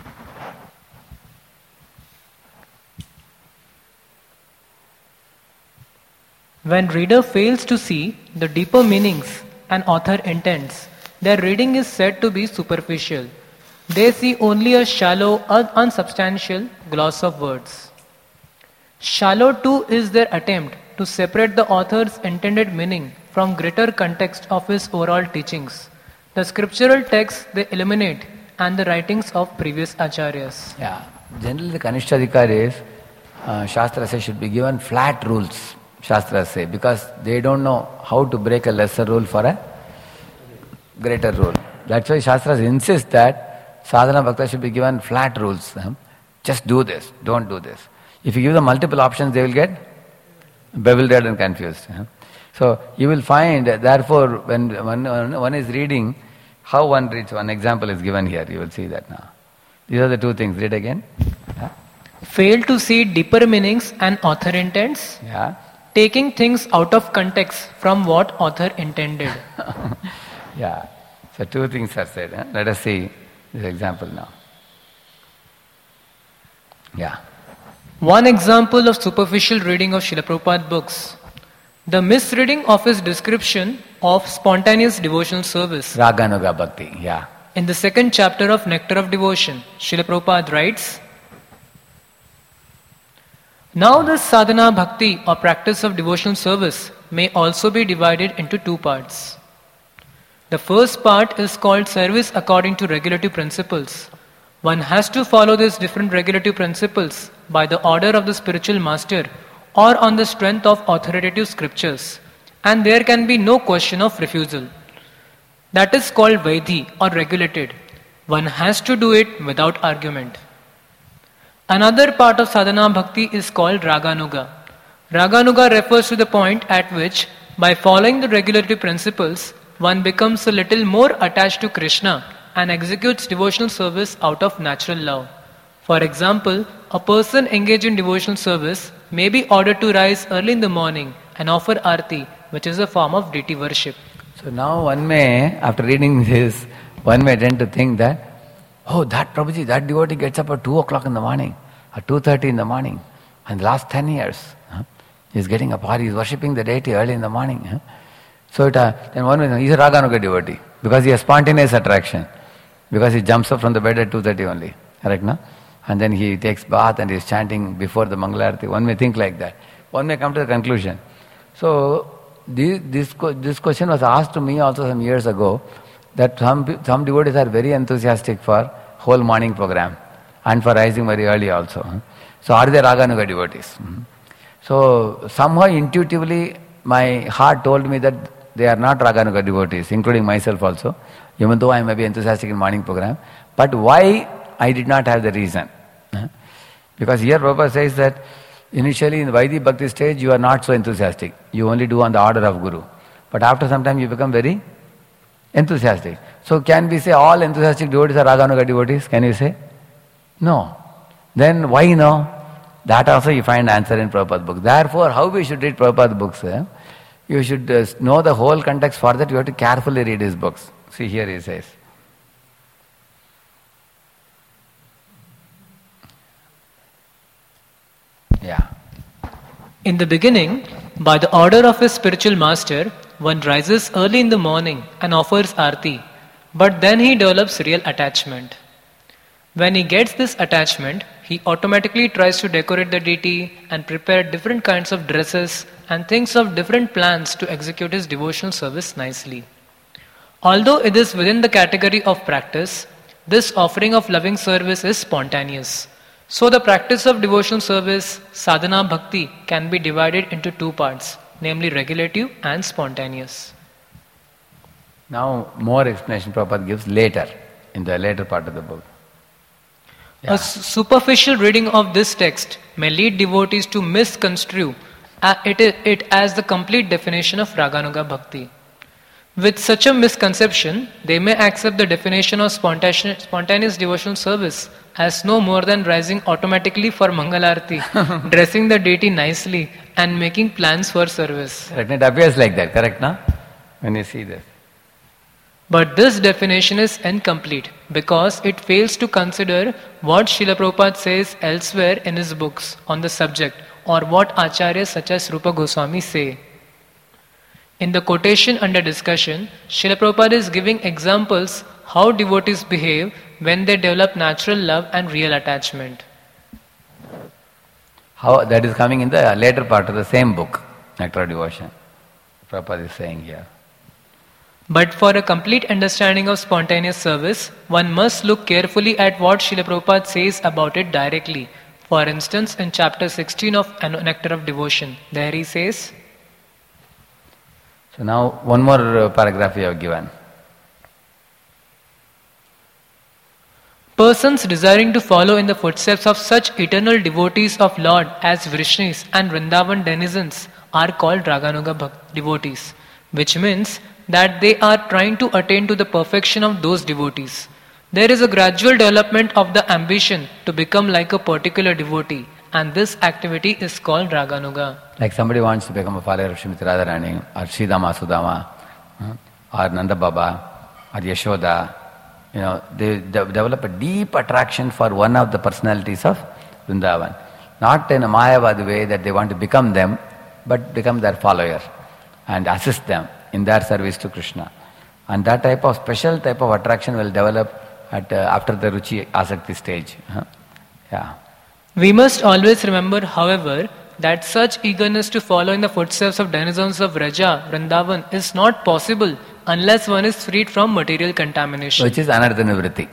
When reader fails to see the deeper meanings an author intends, their reading is said to be superficial. They see only a shallow, unsubstantial gloss of words. Shallow too is their attempt to separate the author's intended meaning from greater context of his overall teachings. The scriptural texts they eliminate and the writings of previous acharyas. Yeah, generally the Kanishthadhikaris, Shastra says, should be given flat rules, Shastras say, because they don't know how to break a lesser rule for a greater rule. That's why Shastras insist that sadhana bhakta should be given flat rules. Just do this, don't do this. If you give them multiple options, they will get bewildered and confused. So you will find, therefore, when one is reading, how one reads, one example is given here. You will see that now. These are the two things. Read again. Yeah. Fail to see deeper meanings an author intends. Yeah. Taking things out of context from what author intended. Yeah. So two things are said. Let us see this example now. Yeah. One example of superficial reading of Srila Prabhupada books. The misreading of his description of spontaneous devotional service. Raganuga Bhakti, yeah. In the second chapter of Nectar of Devotion, Srila Prabhupada writes, now this sadhana bhakti or practice of devotional service may also be divided into two parts. The first part is called service according to regulative principles. One has to follow these different regulative principles by the order of the spiritual master or on the strength of authoritative scriptures, and there can be no question of refusal. That is called Vaidhi or regulated. One has to do it without argument. Another part of sadhana bhakti is called Raganuga. Raganuga refers to the point at which, by following the regulative principles, one becomes a little more attached to Krishna and executes devotional service out of natural love. For example, a person engaged in devotional service may be ordered to rise early in the morning and offer arti, which is a form of deity worship. So now one may, after reading this, one may tend to think that, oh, that Prabhuji, that devotee gets up at 2 o'clock in the morning, at 2:30 in the morning, and the last 10 years, he's getting up, or he's worshipping the deity early in the morning. So then one may say, he's a Raganuga devotee, because he has spontaneous attraction, because he jumps up from the bed at 2:30 only, correct, no? And then he takes bath and he's chanting before the Mangalarati. One may think like that. One may come to the conclusion. So this question was asked to me also some years ago, that some devotees are very enthusiastic for whole morning program and for rising very early also. So are they Raganuga devotees? So somehow intuitively my heart told me that they are not Raganuga devotees, including myself also, even though I may be enthusiastic in morning program. But why? I did not have the reason. Because here Prabhupada says that initially in the Vaidhi Bhakti stage you are not so enthusiastic. You only do on the order of Guru. But after some time you become very enthusiastic. So can we say all enthusiastic devotees are Raganuga devotees? Can you say? No. Then why no? That also you find answer in Prabhupada book. Therefore, how we should read Prabhupada books? You should know the whole context. For that you have to carefully read his books. See here he says. Yeah. In the beginning, by the order of his spiritual master, one rises early in the morning and offers arti, but then he develops real attachment. When he gets this attachment, he automatically tries to decorate the deity and prepare different kinds of dresses and thinks of different plans to execute his devotional service nicely. Although it is within the category of practice, this offering of loving service is spontaneous. So the practice of devotional service, sadhana bhakti, can be divided into two parts, namely regulative and spontaneous. Now more explanation Prabhupada gives later, in the later part of the book. A superficial reading of this text may lead devotees to misconstrue it as the complete definition of Raganuga Bhakti. With such a misconception, they may accept the definition of spontaneous devotional service as no more than rising automatically for Mangalarti, dressing the deity nicely, and making plans for service. Correct. It appears like that, correct, no? When you see this. But this definition is incomplete because it fails to consider what Srila Prabhupada says elsewhere in his books on the subject, or what acharyas such as Rupa Goswami say. In the quotation under discussion, Srila Prabhupada is giving examples how devotees behave when they develop natural love and real attachment. How that is coming in the later part of the same book, Nectar of Devotion. Prabhupada is saying here. But for a complete understanding of spontaneous service, one must look carefully at what Srila Prabhupada says about it directly. For instance, in chapter 16 of Nectar of Devotion, there he says, so now one more paragraph you have given. Persons desiring to follow in the footsteps of such eternal devotees of Lord as Vrishnis and Vrindavan denizens are called Raganuga devotees, which means that they are trying to attain to the perfection of those devotees. There is a gradual development of the ambition to become like a particular devotee, and this activity is called Raganuga. Like somebody wants to become a follower of Srimati Radharani, or Sridama Sudama, or Nanda Baba, or Yashoda. You know, they develop a deep attraction for one of the personalities of Vrindavan. Not in a Mayavad way that they want to become them, but become their follower and assist them in their service to Krishna. And that type of special type of attraction will develop after the Ruchi Asakti stage. Yeah. We must always remember, however, that such eagerness to follow in the footsteps of denizens of Vraja, Vrindavan is not possible unless one is freed from material contamination. Which is Anartha Nivritti.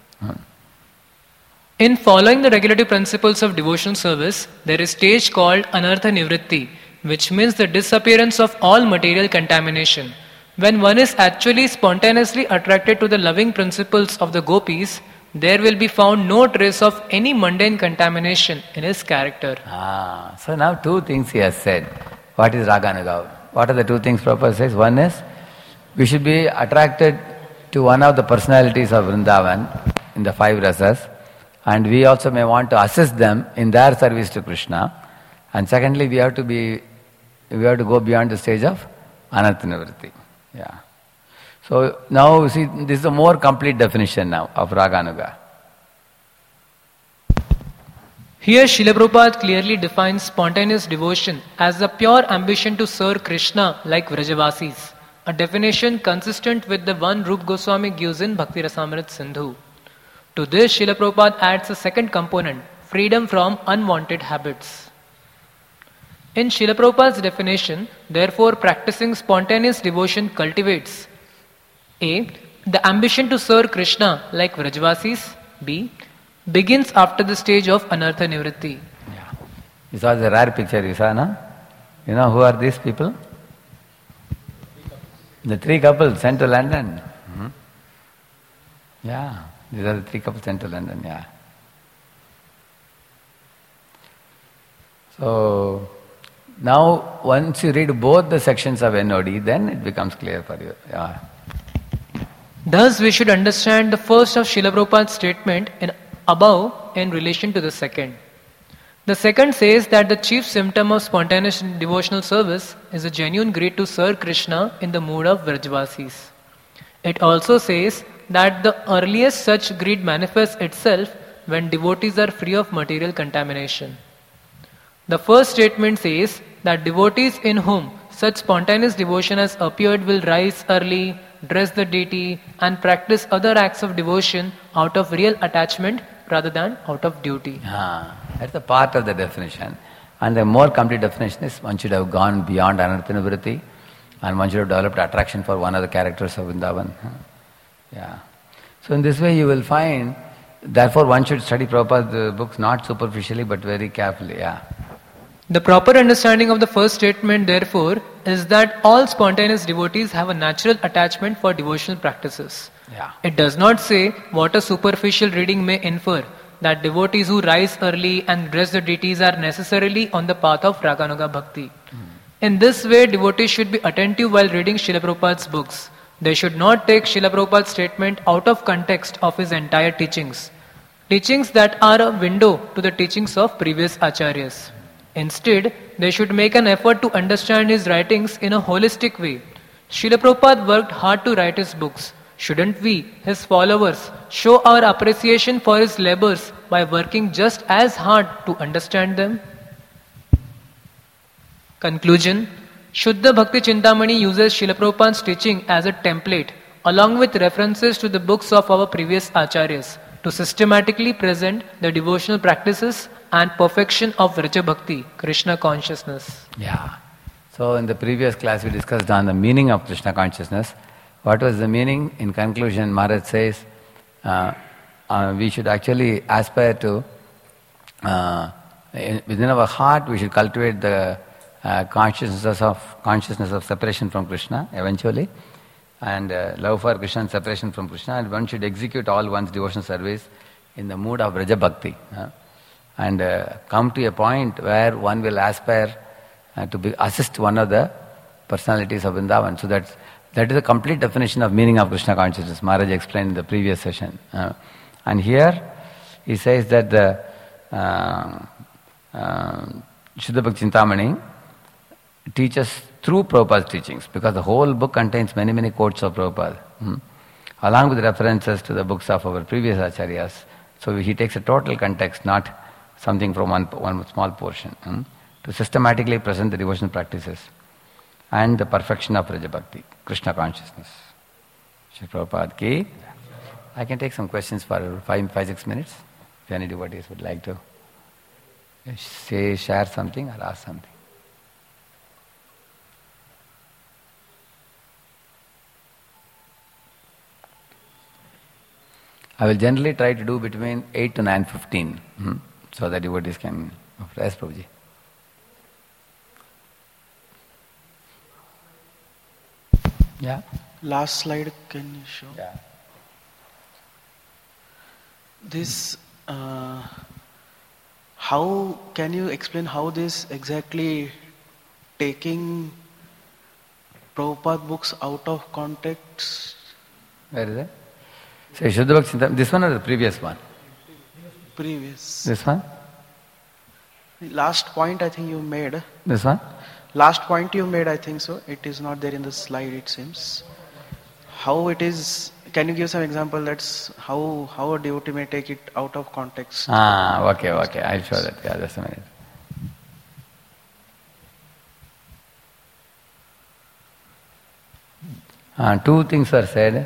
In following the regulative principles of devotional service, there is stage called Anartha Nivritti, which means the disappearance of all material contamination. When one is actually spontaneously attracted to the loving principles of the gopis, there will be found no trace of any mundane contamination in his character. So now two things he has said. What is Raganuga? What are the two things Prabhupada says? One is, we should be attracted to one of the personalities of Vrindavan in the five rasas, and we also may want to assist them in their service to Krishna. And secondly, we have to go beyond the stage of Anartha Nivritti. Yeah. So now see, this is a more complete definition now of Raganuga. Here Srila Prabhupada clearly defines spontaneous devotion as the pure ambition to serve Krishna like Vrajavasis, a definition consistent with the one Rupa Goswami gives in Bhakti Rasamrita Sindhu. To this Srila Prabhupada adds a second component, freedom from unwanted habits. In Srila Prabhupada's definition, therefore practicing spontaneous devotion cultivates A. The ambition to serve Krishna like Vrajavasis. B. Begins after the stage of Anartha Nivritti. Yeah. This was a rare picture you saw, no? You know who are these people? The three couples sent to London. Yeah, these are the three couples sent to London, yeah. So, now once you read both the sections of NOD, then it becomes clear for you. Yeah. Thus, we should understand the first of Srila Prabhupada's statement above in relation to the second. The second says that the chief symptom of spontaneous devotional service is a genuine greed to serve Krishna in the mood of Vrajavasis. It also says that the earliest such greed manifests itself when devotees are free of material contamination. The first statement says that devotees in whom such spontaneous devotion has appeared will rise early, dress the deity, and practice other acts of devotion out of real attachment rather than out of duty. That's a part of the definition. And the more complete definition is one should have gone beyond Anartha Nivritti, and one should have developed attraction for one of the characters of Vrindavan. Yeah. So in this way you will find, therefore one should study Prabhupada's books not superficially but very carefully. Yeah. The proper understanding of the first statement, therefore, is that all spontaneous devotees have a natural attachment for devotional practices. Yeah. It does not say what a superficial reading may infer, that devotees who rise early and dress the deities are necessarily on the path of Raganuga Bhakti. In this way, devotees should be attentive while reading Srila Prabhupada's books. They should not take Srila Prabhupada's statement out of context of his entire teachings. Teachings that are a window to the teachings of previous acharyas. Instead, they should make an effort to understand his writings in a holistic way. Srila Prabhupada worked hard to write his books. Shouldn't we, his followers, show our appreciation for his labors by working just as hard to understand them? Conclusion. Shuddha Bhakti Chintamani uses Srila Prabhupada's teaching as a template, along with references to the books of our previous acharyas, to systematically present the devotional practices and perfection of Vraja Bhakti, Krishna consciousness. Yeah. So in the previous class we discussed on the meaning of Krishna consciousness. What was the meaning? In conclusion, Maharaj says we should actually aspire to, within our heart we should cultivate the consciousness of separation from Krishna eventually, and love for Krishna and separation from Krishna, and one should execute all one's devotional service in the mood of Vraja Bhakti. And come to a point where one will aspire to assist one of the personalities of Vrindavan. So that is a complete definition of meaning of Krishna consciousness. Maharaj explained in the previous session. And here he says that the Shuddha Bhakti Chintamani teaches through Prabhupada's teachings, because the whole book contains many, many quotes of Prabhupada, along with references to the books of our previous acharyas. So he takes a total context, not something from one small portion, to systematically present the devotional practices and the perfection of Vraja Bhakti, Krishna consciousness. Shri Prabhupada ki. I can take some questions for 5-6 minutes, if any devotees would like to share something or ask something. I will generally try to do between 8 to 9:15, so that devotees can. Yes, Prabhuji. Yeah. Last slide, can you show? Yeah. This, how can you explain how this exactly taking Prabhupada books out of context? Where is it? So Shuddha Bhakti Chintamani, this one or the previous one? Previous. This one? Last point I think you made. This one? Last point you made, I think so. It is not there in the slide, it seems. How it is, can you give some example that's how a devotee may take it out of context? Okay. I'll show that. Yeah, just a minute. Two things are said.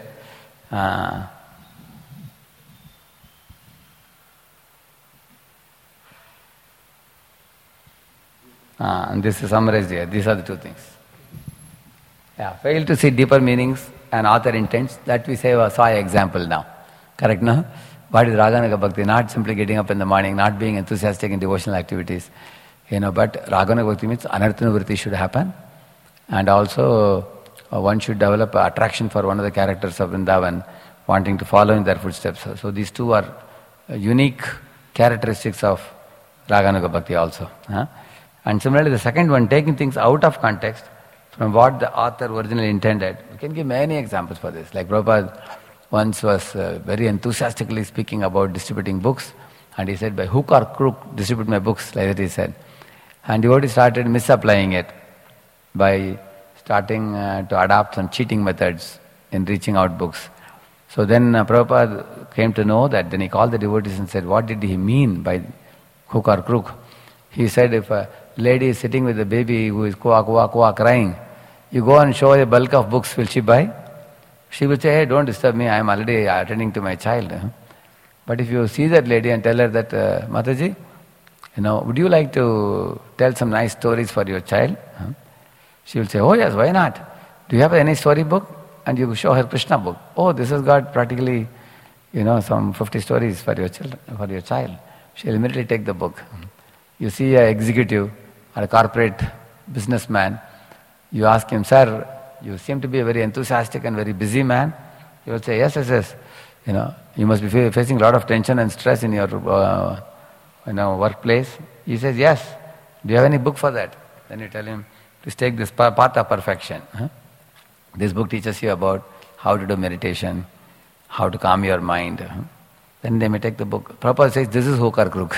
And this is summarized here. These are the two things. Yeah, fail to see deeper meanings and author intents. That we saw an example now. Correct, no? What is Raganuga Bhakti? Not simply getting up in the morning, not being enthusiastic in devotional activities. But Raganuga Bhakti means anarthanuvritti should happen. And also one should develop attraction for one of the characters of Vrindavan, wanting to follow in their footsteps. So these two are unique characteristics of Raganuga Bhakti also. And similarly, the second one, taking things out of context from what the author originally intended. We can give many examples for this. Like Prabhupada once was very enthusiastically speaking about distributing books, and he said, by hook or crook, distribute my books, like that he said. And devotee started misapplying it by starting to adopt some cheating methods in reaching out books. So then Prabhupada came to know that. Then he called the devotees and said, what did he mean by hook or crook? He said, if a lady is sitting with a baby who is kwa crying, you go and show a bulk of books, will she buy? She will say, hey, don't disturb me, I am already attending to my child. But if you see that lady and tell her that, Mataji, would you like to tell some nice stories for your child? She will say, oh yes, why not? Do you have any story book? And you show her Krishna book. Oh, this has got practically, some 50 stories for your child. She will immediately take the book. You see an executive or a corporate businessman, you ask him, sir, you seem to be a very enthusiastic and very busy man. He will say, yes, yes, yes. You must be facing a lot of tension and stress in your workplace. He says, yes. Do you have any book for that? Then you tell him, please take this path of perfection. This book teaches you about how to do meditation, how to calm your mind. Then they may take the book. Prabhupada says, this is hook or crook.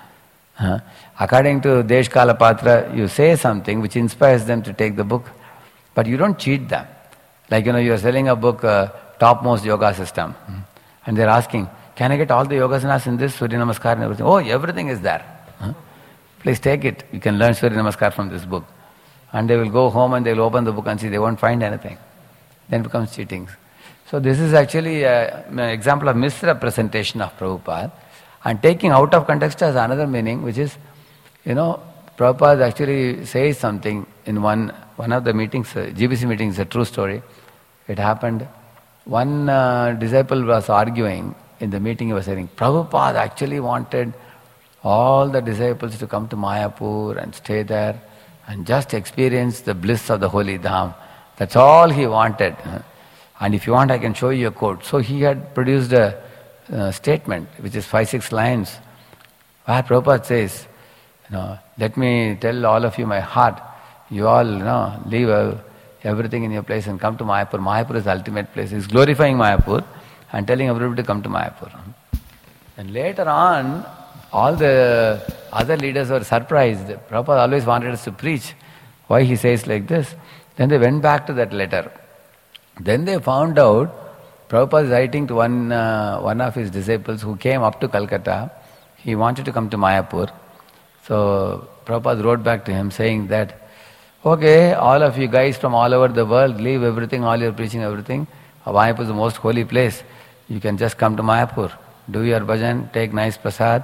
According to Desh Kala Patra, you say something which inspires them to take the book, but you don't cheat them. Like, you are selling a book, Topmost Yoga System, and they're asking, can I get all the yogasanas in this, Surya Namaskar and everything? Oh, everything is there. Please take it. You can learn Surya Namaskar from this book. And they will go home and they will open the book and see they won't find anything. Then it becomes cheating. So this is actually an example of misrepresentation of Prabhupada. And taking out of context has another meaning, which is, Prabhupada actually says something in one of the meetings, GBC meetings, a true story. It happened. One disciple was arguing in the meeting. He was saying, Prabhupada actually wanted all the disciples to come to Mayapur and stay there and just experience the bliss of the holy Dham. That's all he wanted. And if you want, I can show you a quote. So he had produced a statement, which is 5-6 lines, where Prabhupada says, let me tell all of you my heart. You all, leave everything in your place and come to Mayapur. Mayapur is the ultimate place. He's glorifying Mayapur and telling everybody to come to Mayapur. And later on, all the other leaders were surprised. Prabhupada always wanted us to preach. Why he says like this? Then they went back to that letter. Then they found out Prabhupada is writing to one of his disciples who came up to Calcutta. He wanted to come to Mayapur. So Prabhupada wrote back to him saying that, okay, all of you guys from all over the world, leave everything, all your preaching, everything. Mayapur is the most holy place. You can just come to Mayapur. Do your bhajan, take nice prasad,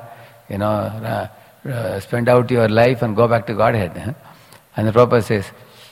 spend out your life and go back to Godhead. And the Prabhupada says,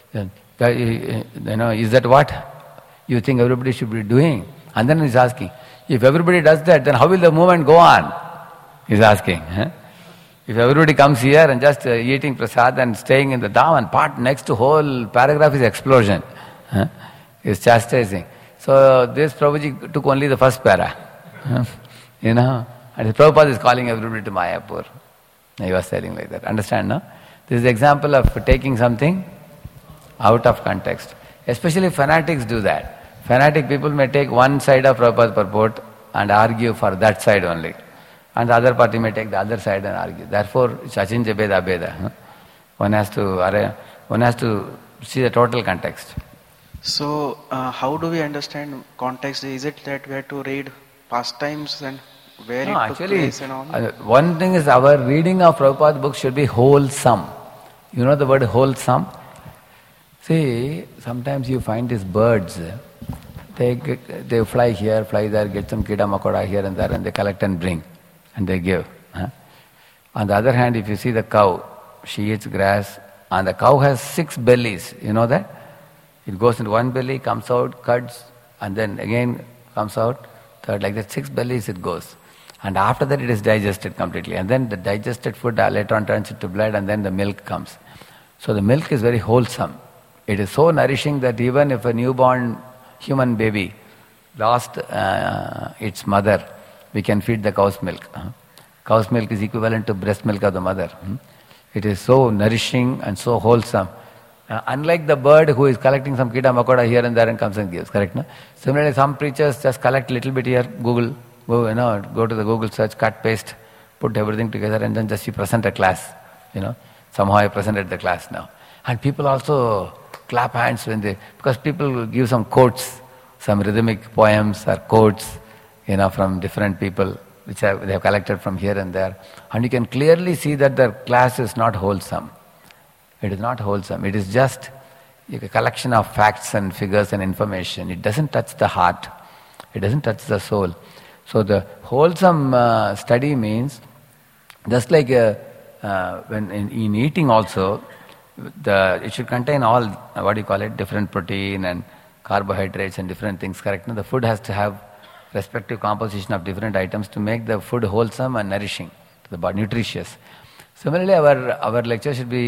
is that what you think everybody should be doing? And then he's asking, if everybody does that, then how will the movement go on? He's asking. If everybody comes here and just eating prasad and staying in the dham, and part next to whole paragraph is explosion. Is chastising. So this Prabhuji took only the first para. And Prabhupada is calling everybody to Mayapur. He was telling like that. Understand, no? This is the example of taking something out of context. Especially fanatics do that. Fanatic people may take one side of Prabhupada's purport and argue for that side only. And the other party may take the other side and argue. Therefore, it's achinja beda beda. One has to see the total context. So, how do we understand context? Is it that we have to read past times and where it took place and all? One thing is, our reading of Prabhupada's books should be wholesome. You know the word wholesome? See, sometimes you find these birds, they fly here, fly there, get some kida makoda here and there, and they collect and bring, and they give. On the other hand, if you see the cow, she eats grass, and the cow has 6 bellies, you know that? It goes into one belly, comes out, cuts, and then again comes out, third, like that, 6 bellies it goes. And after that it is digested completely. And then the digested food later on turns into blood, and then the milk comes. So the milk is very wholesome. It is so nourishing that even if a newborn human baby lost its mother, we can feed the cow's milk. Cow's milk is equivalent to breast milk of the mother. It is so nourishing and so wholesome. Unlike the bird who is collecting some kida makoda here and there and comes and gives, correct? No? Similarly, some preachers just collect little bit here, go to the Google search, cut, paste, put everything together, and then just you present a class. Somehow I presented the class now. And people also clap hands because people give some quotes, some rhythmic poems or quotes, from different people which they have collected from here and there. And you can clearly see that the class is not wholesome. It is not wholesome. It is just a collection of facts and figures and information. It doesn't touch the heart. It doesn't touch the soul. So the wholesome study means, just like when in eating also, it should contain all, different protein and carbohydrates and different things, correct? No? The food has to have respective composition of different items to make the food wholesome and nourishing to the body, nutritious. Similarly, our lecture should be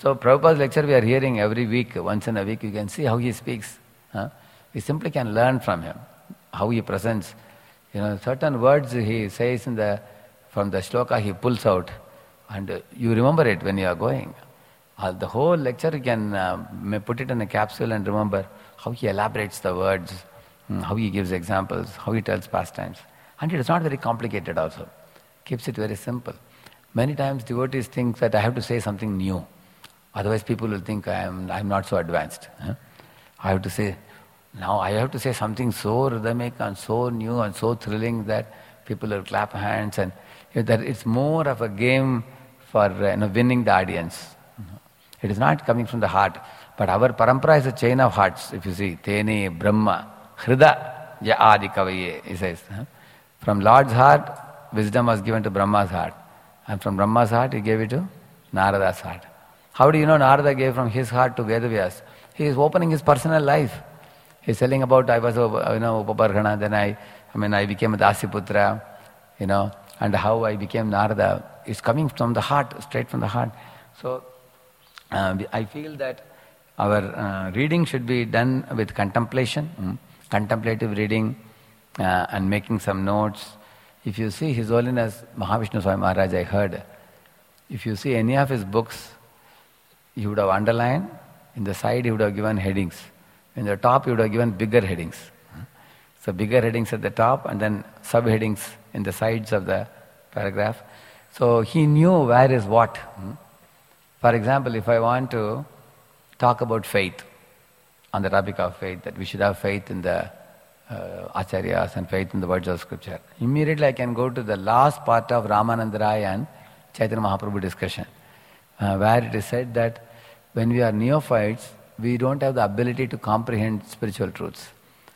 So Prabhupada's lecture we are hearing every week, once in a week. You can see how he speaks. We simply can learn from him, how he presents. Certain words he says from the shloka he pulls out, and you remember it when you are going. The whole lecture you can put it in a capsule and remember how he elaborates the words, how he gives examples, how he tells pastimes. And it is not very complicated also. Keeps it very simple. Many times devotees think that I have to say something new. Otherwise people will think I'm not so advanced. I have to say something so rhythmic and so new and so thrilling that people will clap hands, and that it's more of a game for winning the audience. It is not coming from the heart. But our parampara is a chain of hearts. If you see, Tene Brahma Hrida Ya Adi Kavaye, he says. From Lord's heart, wisdom was given to Brahma's heart. And from Brahma's heart, he gave it to Narada's heart. How do you know Narada gave from his heart to Vedavyas? He is opening his personal life. He is telling about, I was Upaparghana, then I became a Dasiputra, and how I became Narada. It's coming from the heart, straight from the heart. So, I feel that our reading should be done with contemplation, contemplative reading, and making some notes. If you see His Holiness Mahavishnu Swami Maharaj, I heard, if you see any of his books, he would have underlined, in the side he would have given headings. In the top he would have given bigger headings. So bigger headings at the top and then subheadings in the sides of the paragraph. So he knew where is what. For example, if I want to talk about faith, on the topic of faith, that we should have faith in the Acharyas and faith in the words of scripture, immediately I can go to the last part of Ramananda Rai and Chaitanya Mahaprabhu discussion, where it is said that when we are neophytes, we don't have the ability to comprehend spiritual truths.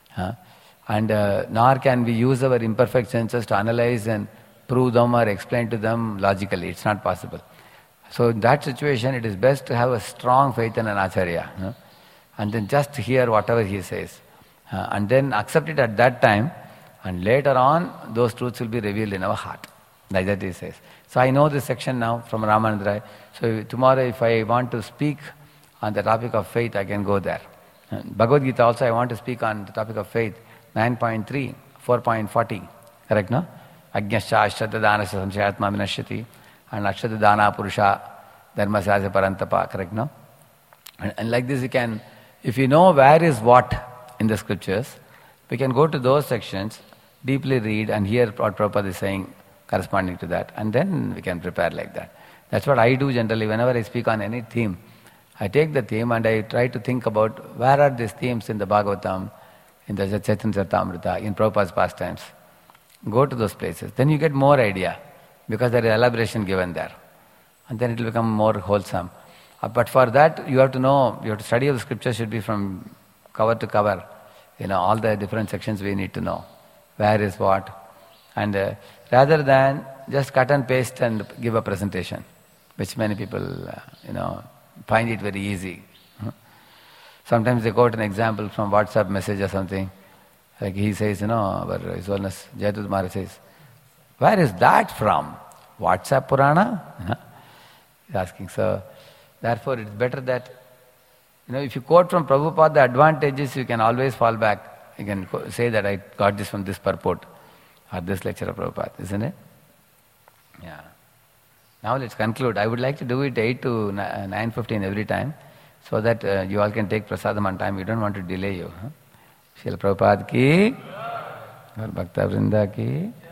And nor can we use our imperfect senses to analyze and prove them or explain to them logically. It's not possible. So in that situation, it is best to have a strong faith in an Acharya, and then just hear whatever he says, and then accept it at that time, and later on those truths will be revealed in our heart. Like that he says. So I know this section now from Ramananda Rai. So tomorrow if I want to speak on the topic of faith, I can go there. Bhagavad Gita also I want to speak on the topic of faith, 9.3, 4.40. Correct, no? Ajñascha ashrata dhanasya samshayatma vinashyati, and ashrata dana purusha dharma sasya parantapa. Correct, no? And like this you can, if you know where is what in the scriptures, we can go to those sections, deeply read and hear what Prabhupada is saying corresponding to that, and then we can prepare like that. That's what I do generally whenever I speak on any theme. I take the theme and I try to think about where are these themes in the Bhagavatam, in the Chaitanya Charitamrita, in Prabhupada's pastimes. Go to those places. Then you get more idea, because there is elaboration given there. And then it will become more wholesome. But for that, you have to know, you have to study of the scripture should be from cover to cover. All the different sections we need to know. Where is what. And rather than just cut and paste and give a presentation, which many people, find it very easy. Sometimes they quote an example from WhatsApp message or something. Like he says, our His Holiness Jayadut Maharaj says, where is that from? WhatsApp Purana? He's asking. So, therefore it's better that, if you quote from Prabhupada, the advantage is you can always fall back. You can say that I got this from this purport or this lecture of Prabhupada, isn't it? Yeah. Now let's conclude. I would like to do it 8 to 9:15 every time, so that you all can take prasadam on time. We don't want to delay you. Srila Prabhupada ki, Bhakta Vrinda ki.